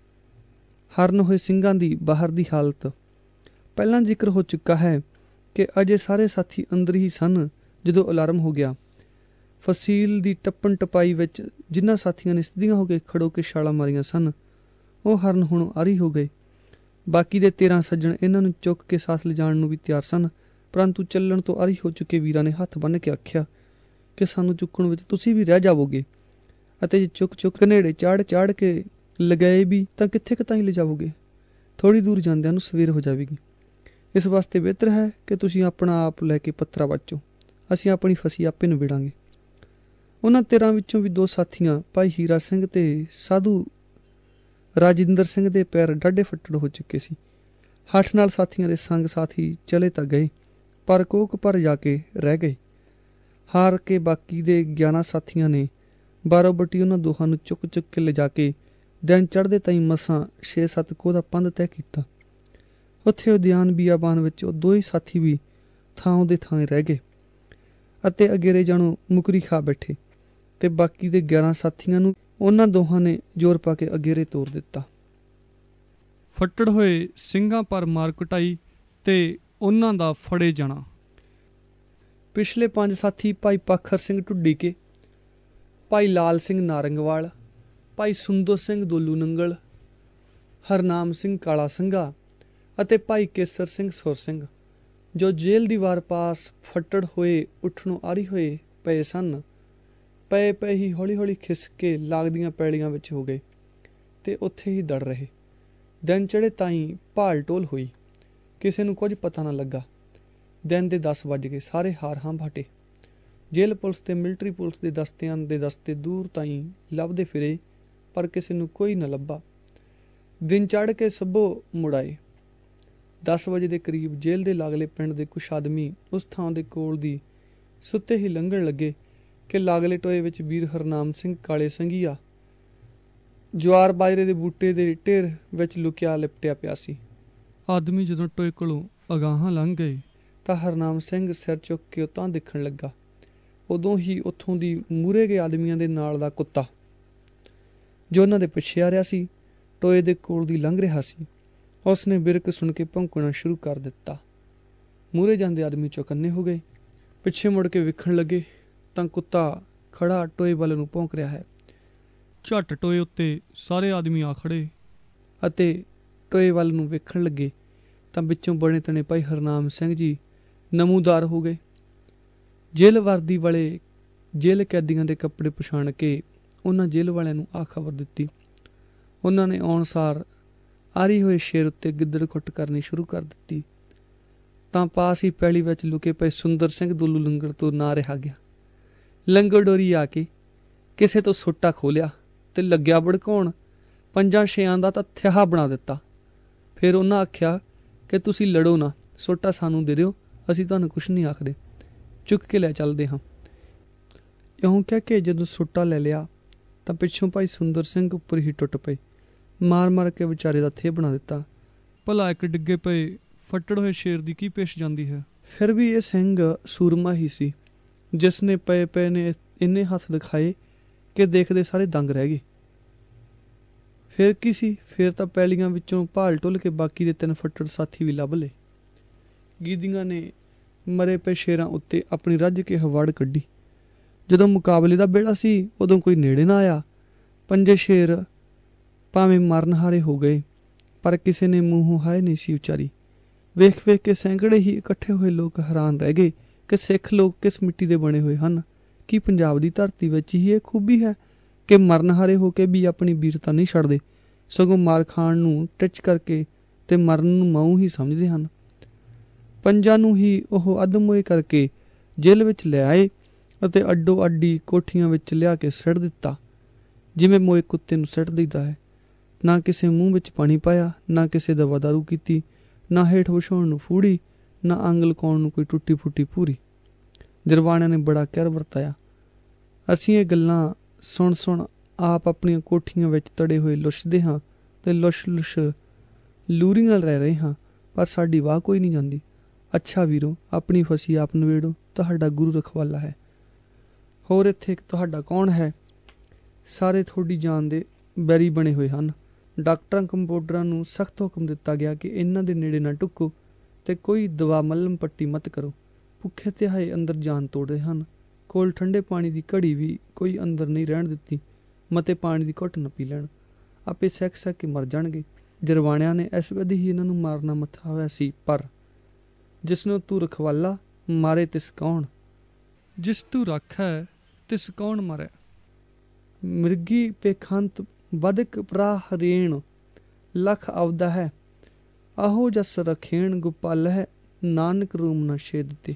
ਹਰਨ ਹੋਏ ਸਿੰਘਾਂ ਦੀ ਬਾਹਰ ਦੀ ਹਾਲਤ ਪਹਿਲਾਂ ਜ਼ਿਕਰ ਹੋ ਚੁੱਕਾ ਹੈ ਕਿ ਅਜੇ ਸਾਰੇ ਸਾਥੀ ਅੰਦਰ ਹੀ ਸਨ ਜਦੋਂ ਅਲਾਰਮ ਹੋ ਗਿਆ। ਫਸੀਲ ਦੀ ਟੱਪਣ ਟਪਾਈ ਵਿੱਚ ਜਿਨ੍ਹਾਂ ਸਾਥੀਆਂ ਨੇ ਸਿੱਧੀਆਂ ਹੋ ਕੇ ਖੜੋ ਕੇ ਛਾਲਾਂ ਮਾਰੀਆਂ ਸਨ, ਉਹ ਹਰਨ ਹੋਣੋਂ ਆਰੀ ਹੋ ਗਏ। ਬਾਕੀ ਦੇ ਤੇਰਾਂ ਸੱਜਣ ਇਹਨਾਂ ਨੂੰ ਚੁੱਕ ਕੇ ਸਾਥ ਲਿਜਾਣ ਨੂੰ ਵੀ ਤਿਆਰ ਸਨ, ਪਰੰਤੂ ਚੱਲਣ ਤੋਂ ਆਰੀ ਹੋ ਚੁੱਕੇ ਵੀਰਾਂ ਨੇ ਹੱਥ ਬੰਨ੍ਹ ਕੇ ਆਖਿਆ ਕਿ ਸਾਨੂੰ ਚੁੱਕਣ ਵਿੱਚ ਤੁਸੀਂ ਵੀ ਰਹਿ ਜਾਵੋਗੇ, ਅਤੇ ਜੇ ਚੁੱਕ ਚੁੱਕ ਘਨੇੜੇ ਚਾੜ ਚਾੜ ਕੇ ਲਗਾਏ ਵੀ ਤਾਂ ਕਿੱਥੇ ਕੁ ਤਾਈਂ ਲਿਜਾਵੋਗੇ। ਥੋੜ੍ਹੀ ਦੂਰ ਜਾਂਦਿਆਂ ਨੂੰ ਸਵੇਰ ਹੋ ਜਾਵੇਗੀ। ਇਸ ਵਾਸਤੇ ਬਿਹਤਰ ਹੈ ਕਿ ਤੁਸੀਂ ਆਪਣਾ ਆਪ ਲੈ ਕੇ ਪੱਤਰਾ ਵਾਚੋ, ਅਸੀਂ ਆਪਣੀ ਫਸੀ ਆਪੇ ਨਿਬੇੜਾਂਗੇ। ਉਹਨਾਂ ਤੇਰਾਂ ਵਿੱਚੋਂ ਵੀ ਦੋ ਸਾਥੀਆਂ ਭਾਈ ਹੀਰਾ ਸਿੰਘ ਤੇ ਸਾਧੂ ਰਾਜਿੰਦਰ ਸਿੰਘ ਦੇ ਪੈਰ ਡਾਢੇ ਫੱਟੜ ਹੋ ਚੁੱਕੇ ਸੀ। ਹੱਠ ਨਾਲ ਸਾਥੀਆਂ ਦੇ ਸੰਗ ਸਾਥੀ ਚਲੇ ਤਾਂ ਗਏ, ਪਰ ਕੋਕ ਭਰ ਜਾ ਕੇ ਰਹਿ ਗਏ। ਹਾਰ ਕੇ ਬਾਕੀ ਦੇ ਗਿਆਰਾਂ ਸਾਥੀਆਂ ਨੇ ਬਾਰੋ ਬੱਟੀ ਉਹਨਾਂ ਦੋਹਾਂ ਨੂੰ ਚੁੱਕ ਚੁੱਕ ਕੇ ਲਿਜਾ ਕੇ ਦਿਨ ਚੜ੍ਹਦੇ ਤਾਈਂ ਮਸਾਂ ਛੇ ਸੱਤ ਕੋਹ ਦਾ ਪੰਧ ਤੈਅ ਕੀਤਾ। ਉੱਥੇ ਉਦਿਆਨ ਬੀਆਬਾਨ ਵਿੱਚ ਉਹ ਦੋਈ ਸਾਥੀ ਵੀ ਥਾਂ ਦੇ ਥਾਂ ਰਹਿ ਗਏ ਅਤੇ ਅਗੇਰੇ ਜਾਣੋ ਮੁਕਰੀ ਖਾ ਬੈਠੇ, ਤੇ ਬਾਕੀ ਦੇ ਗਿਆਰਾਂ ਸਾਥੀਆਂ ਨੂੰ ਉਹਨਾਂ ਦੋਹਾਂ ਨੇ ਜ਼ੋਰ ਪਾ ਕੇ ਅਗੇਰੇ ਤੋਰ ਦਿੱਤਾ। ਫੱਟੜ ਹੋਏ ਸਿੰਘਾਂ ਪਰ ਮਾਰ ਕੁਟਾਈ ਤੇ ਉਹਨਾਂ ਦਾ ਫੜੇ ਜਾਣਾ। ਪਿਛਲੇ ਪੰਜ ਸਾਥੀ ਭਾਈ ਪਾਖਰ ਸਿੰਘ ਢੁੱਡੀਕੇ, ਭਾਈ ਲਾਲ ਸਿੰਘ ਨਾਰੰਗਵਾਲ, ਭਾਈ ਸੁੰਦਰ ਸਿੰਘ ਦੋਲੂ ਨੰਗਲ, ਹਰਨਾਮ ਸਿੰਘ ਕਾਲਾ ਸਿੰਘਾ ਅਤੇ ਭਾਈ ਕੇਸਰ ਸਿੰਘ ਸੁਰ ਸਿੰਘ, ਜੋ ਜੇਲ੍ਹ ਦੀ ਵਾਰ ਪਾਸ ਫੱਟੜ ਹੋਏ ਉੱਠਣੋਂ ਆਰੀ ਹੋਏ ਪਏ ਸਨ, ਪਏ ਪਏ ਹੀ ਹੌਲੀ ਹੌਲੀ ਖਿਸਕ ਕੇ ਲਾਗਦੀਆਂ ਪੈਲੀਆਂ ਵਿੱਚ ਹੋ ਗਏ ਤੇ ਉੱਥੇ ਹੀ ਦੜ ਰਹੇ। ਦਿਨ ਚੜ੍ਹੇ ਤਾਈਂ ਭਾਲ ਟੋਲ ਹੋਈ, ਕਿਸੇ ਨੂੰ ਕੁਝ ਪਤਾ ਨਾ ਲੱਗਾ। ਦਿਨ ਦੇ ਦਸ ਵੱਜ ਗਏ, ਸਾਰੇ ਹਾਰ ਹਾਂ ਭਾਟੇ। ਜੇਲ੍ਹ ਪੁਲਿਸ ਤੇ ਮਿਲਟਰੀ ਪੁਲਿਸ ਦੇ ਦਸਤਿਆਂ ਦੇ ਦਸਤੇ ਦੂਰ ਤਾਈਂ ਲੱਭਦੇ ਫਿਰੇ, ਪਰ ਕਿਸੇ ਨੂੰ ਕੋਈ ਨਾ ਲੱਭਾ। ਦਿਨ ਚੜ੍ਹ ਕੇ ਸਭੋ ਮੁੜ ਆਏ। ਦਸ ਵਜੇ ਦੇ ਕਰੀਬ ਜੇਲ੍ਹ ਦੇ ਲਾਗਲੇ ਪਿੰਡ ਦੇ ਕੁਛ ਆਦਮੀ ਉਸ ਥਾਂ ਦੇ ਕੋਲ ਦੀ ਸੁੱਤੇ ਹੀ ਲੰਘਣ ਲੱਗੇ ਕਿ ਲਾਗਲੇ ਟੋਏ ਵਿੱਚ ਵੀਰ ਹਰਨਾਮ ਸਿੰਘ ਕਾਲੇ ਸਿੰਘੀਆ ਜਵਾਰ ਬਾਜਰੇ ਦੇ ਬੂਟੇ ਦੇ ਢੇਰ ਵਿੱਚ ਲੁਕਿਆ ਲਿਪਟਿਆ ਪਿਆ ਸੀ। ਆਦਮੀ ਜਦੋਂ ਟੋਏ ਕੋਲੋਂ ਅਗਾਹਾਂ ਲੰਘ ਗਏ ਤਾਂ ਹਰਨਾਮ ਸਿੰਘ ਸਿਰ ਚੁੱਕ ਕੇ ਉਤਾਂ ਦੇਖਣ ਲੱਗਾ। ਉਦੋਂ ਹੀ ਉੱਥੋਂ ਦੀ ਮੂਹਰੇ ਗਏ ਆਦਮੀਆਂ ਦੇ ਨਾਲ ਦਾ ਕੁੱਤਾ, ਜੋ ਉਹਨਾਂ ਦੇ ਪਿੱਛੇ ਆ ਰਿਹਾ ਸੀ, ਟੋਏ ਦੇ ਕੋਲ ਦੀ ਲੰਘ ਰਿਹਾ ਸੀ। ਉਸ ਨੇ ਬਿਰਕ ਸੁਣ ਕੇ ਭੌਂਕਣਾ ਸ਼ੁਰੂ ਕਰ ਦਿੱਤਾ। ਮੂਹਰੇ ਜਾਂਦੇ ਆਦਮੀ ਚੌਕੰਨੇ ਹੋ ਗਏ, ਪਿੱਛੇ ਮੁੜ ਕੇ ਵੇਖਣ ਲੱਗੇ ਤਾਂ ਕੁੱਤਾ ਖੜਾ ਟੋਏ ਵੱਲ ਨੂੰ ਭੌਂਕ ਰਿਹਾ ਹੈ। ਝੱਟ ਟੋਏ ਉੱਤੇ ਸਾਰੇ ਆਦਮੀ ਆ ਖੜੇ ਅਤੇ ਟੋਏ ਵੱਲ ਨੂੰ ਵੇਖਣ ਲੱਗੇ ਤਾਂ ਵਿੱਚੋਂ ਬਣੇ ਤਣੇ ਭਾਈ ਹਰਨਾਮ ਸਿੰਘ ਜੀ ਨਮੂਦਾਰ ਹੋ ਗਏ। ਜੇਲ੍ਹ ਵਰਦੀ ਵਾਲੇ ਜੇਲ੍ਹ ਕੈਦੀਆਂ ਦੇ ਕੱਪੜੇ ਪਛਾਣ ਕੇ ਉਹਨਾਂ ਜੇਲ੍ਹ ਵਾਲਿਆਂ ਨੂੰ ਆਹ ਖਬਰ ਦਿੱਤੀ। ਉਹਨਾਂ ਨੇ ਆਉਣ ਸਾਰ ਆਰੀ ਹੋਏ ਸ਼ੇਰ ਉੱਤੇ ਗਿੱਦੜ ਖੁੱਟ ਕਰਨੀ ਸ਼ੁਰੂ ਕਰ ਦਿੱਤੀ ਤਾਂ ਪਾਸ ਹੀ ਪੈਲੀ ਵਿੱਚ ਲੁਕੇ ਪਏ ਸੁੰਦਰ ਸਿੰਘ ਦੁੱਲੂ ਲੰਗੜ ਤੋਂ ਨਾ ਰਿਹਾ ਗਿਆ। ਲੰਗੜ ਡੋਰੀ ਆ ਕੇ ਕਿਸੇ ਤੋਂ ਸੋਟਾ ਖੋਲਿਆ ਤੇ ਲੱਗਿਆ ਭੜਕਾਉਣ। ਪੰਜਾਂ ਛੇਆਂ ਦਾ ਤਾਂ ਥਿਆਹਾ ਬਣਾ ਦਿੱਤਾ। ਫਿਰ ਉਹਨਾਂ ਆਖਿਆ ਕਿ ਤੁਸੀਂ ਲੜੋ ਨਾ, ਸੋਟਾ ਸਾਨੂੰ ਦੇ ਦਿਓ, ਅਸੀਂ ਤੁਹਾਨੂੰ ਕੁਛ ਨਹੀਂ ਆਖਦੇ, ਚੁੱਕ ਕੇ ਲੈ ਚੱਲਦੇ ਹਾਂ। ਇਉਂ ਕਹਿ ਕੇ ਜਦੋਂ ਸੋਟਾ ਲੈ ਲਿਆ ਤਾਂ ਪਿੱਛੋਂ ਭਾਈ ਸੁੰਦਰ ਸਿੰਘ ਉੱਪਰ ਹੀ ਟੁੱਟ ਪਏ। ਮਾਰ ਮਾਰ ਕੇ ਵਿਚਾਰੇ ਦਾ ਥੇ ਬਣਾ ਦਿੱਤਾ। ਭਲਾ ਇੱਕ ਡਿੱਗੇ ਪਏ ਫੱਟੜ ਹੋਏ ਸ਼ੇਰ ਦੀ ਕੀ ਪੇਸ਼ ਜਾਂਦੀ ਹੈ। ਫਿਰ ਵੀ ਇਹ ਸਿੰਘ ਸੂਰਮਾ ਹੀ ਸੀ, ਜਿਸ ਨੇ ਪਏ ਪਏ ਨੇ ਇੰਨੇ ਹੱਥ ਦਿਖਾਏ ਕਿ ਦੇਖਦੇ ਸਾਰੇ ਦੰਗ ਰਹਿ ਗਏ। ਫਿਰ ਕੀ ਸੀ, ਫਿਰ ਤਾਂ ਪੈਲੀਆਂ ਵਿੱਚੋਂ ਭਾਲ ਟੁੱਲ ਕੇ ਬਾਕੀ ਦੇ ਤਿੰਨ ਫੱਟੜ ਸਾਥੀ ਵੀ ਲੱਭ ਲਏ। ਗੀਦੀਆਂ ਨੇ ਮਰੇ ਪਏ ਸ਼ੇਰਾਂ ਉੱਤੇ ਆਪਣੀ ਰੱਜ ਕੇ ਹਵੜ ਕੱਢੀ। ਜਦੋਂ ਮੁਕਾਬਲੇ ਦਾ ਵੇਲਾ ਸੀ ਉਦੋਂ ਕੋਈ ਨੇੜੇ ਨਾ ਆਇਆ। ਪੰਜੇ ਸ਼ੇਰ ਭਾਵੇਂ ਮਰਨ ਹਾਰੇ ਹੋ ਗਏ ਪਰ ਕਿਸੇ ਨੇ ਮੂੰਹੋਂ ਹਾਏ ਨਹੀਂ ਸੀ ਉਚਾਰੀ। ਵੇਖ ਵੇਖ ਕੇ ਸੈਂਕੜੇ ਹੀ ਇਕੱਠੇ ਹੋਏ ਲੋਕ ਹੈਰਾਨ ਰਹਿ ਗਏ ਕਿ ਸਿੱਖ ਲੋਕ ਕਿਸ ਮਿੱਟੀ ਦੇ ਬਣੇ ਹੋਏ ਹਨ। ਕੀ ਪੰਜਾਬ ਦੀ ਧਰਤੀ ਵਿੱਚ ਹੀ ਇਹ ਖੂਬੀ ਹੈ ਕਿ ਮਰਨ ਹਾਰੇ ਹੋ ਕੇ ਵੀ ਆਪਣੀ ਵੀਰਤਾ ਨਹੀਂ ਛੱਡਦੇ, ਸਗੋਂ ਮਾਰ ਖਾਣ ਨੂੰ ਟਿੱਚ ਕਰਕੇ ਤੇ ਮਰਨ ਨੂੰ ਮਾਊ ਹੀ ਸਮਝਦੇ ਹਨ। ਪੰਜਾਂ ਨੂੰ ਹੀ ਉਹ ਅੱਧਮੋਏ ਕਰਕੇ ਜੇਲ੍ਹ ਵਿੱਚ ਲੈ ਆਏ ਅਤੇ ਅੱਡੋ ਅੱਡੀ ਕੋਠੀਆਂ ਵਿੱਚ ਲਿਆ ਕੇ ਸਿੱਟ ਦਿੱਤਾ, ਜਿਵੇਂ ਮੋਏ ਕੁੱਤੇ ਨੂੰ ਸਿੱਟ ਦਈਦਾ ਹੈ। ਨਾ ਕਿਸੇ ਮੂੰਹ ਵਿੱਚ ਪਾਣੀ ਪਾਇਆ, ਨਾ ਕਿਸੇ ਦਵਾ ਦਾਰੂ ਕੀਤੀ, ਨਾ ਹੇਠ ਵਿਛਾਉਣ ਨੂੰ ਫੂੜੀ, ਨਾ ਅੰਗ ਲਕਾਉਣ ਨੂੰ ਕੋਈ ਟੁੱਟੀ ਫੁੱਟੀ ਪੂਰੀ। ਜਰਵਾਣਿਆਂ ਨੇ ਬੜਾ ਕਹਿਰ ਵਰਤਾਇਆ। ਅਸੀਂ ਇਹ ਗੱਲਾਂ ਸੁਣ ਸੁਣ ਆਪ ਆਪਣੀਆਂ ਕੋਠੀਆਂ ਵਿੱਚ ਤੜੇ ਹੋਏ ਲੁੱਛਦੇ ਹਾਂ ਤੇ ਲੁੱਛ ਲੁੱਛ ਲੂਰੀਆਂ ਰਹਿ ਰਹੇ ਹਾਂ, ਪਰ ਸਾਡੀ ਵਾਹ ਕੋਈ ਨਹੀਂ ਜਾਂਦੀ। ਅੱਛਾ ਵੀਰੋ, ਆਪਣੀ ਫਸੀ ਆਪ ਨਵੇੜੋ, ਤੁਹਾਡਾ ਗੁਰੂ ਰਖਵਾਲਾ ਹੈ। ਹੋਰ ਇੱਥੇ ਤੁਹਾਡਾ ਕੌਣ ਹੈ? ਸਾਰੇ ਤੁਹਾਡੀ ਜਾਨ ਦੇ ਬੈਰੀ ਬਣੇ ਹੋਏ ਹਨ। ਡਾਕਟਰਾਂ ਕੰਪਾਊਂਡਰਾਂ ਨੂੰ ਸਖਤ ਹੁਕਮ ਦਿੱਤਾ ਗਿਆ ਕਿ ਇਹਨਾਂ ਦੇ ਨੇੜੇ ਨਾ ਢੁੱਕੋ ਤੇ ਕੋਈ ਦਵਾ ਮੱਲਮ ਪੱਟੀ ਮਤ ਕਰੋ। ਭੁੱਖੇ ਤਿਹਾਏ ਅੰਦਰ ਜਾਨ ਤੋੜਦੇ ਹਨ। ਕੋਲ ਠੰਡੇ ਪਾਣੀ ਦੀ ਘੜੀ ਵੀ ਕੋਈ ਅੰਦਰ ਨਹੀਂ ਰਹਿਣ ਦਿੱਤੀ, ਮਤੇ ਪਾਣੀ ਦੀ ਘੁੱਟ ਨਾ ਪੀ ਲੈਣ, ਆਪੇ ਸਹਿਕ ਸਹਿਕ ਕੇ ਮਰ ਜਾਣਗੇ। ਜਰਵਾਣਿਆਂ ਨੇ ਇਸ ਵਿਧੀ ਹੀ ਇਹਨਾਂ ਨੂੰ ਮਾਰਨਾ ਮੱਥਾ ਹੋਇਆ ਸੀ, ਪਰ ਜਿਸਨੂੰ ਤੂੰ ਰਖਵਾਲਾ ਮਾਰੇ ਤਿਸ ਕੌਣ। ਜਿਸ ਤੂੰ ਰੱਖ ਹੈ ਤਿਸ ਕੌਣ ਮਾਰੇ। ਮਿਰਗੀ ਪੇਖੰਤ ਬਦਕ ਭਰਾ ਹਰੇਣ ਲੱਖ ਆਵਦਾ ਹੈ, ਆਹੋ ਜਸ ਰਖੇਣ ਗੋਪਾਲ ਹੈ, ਨਾਨਕ ਰੂਮ ਨਾ ਛੇਦ ਤੇ।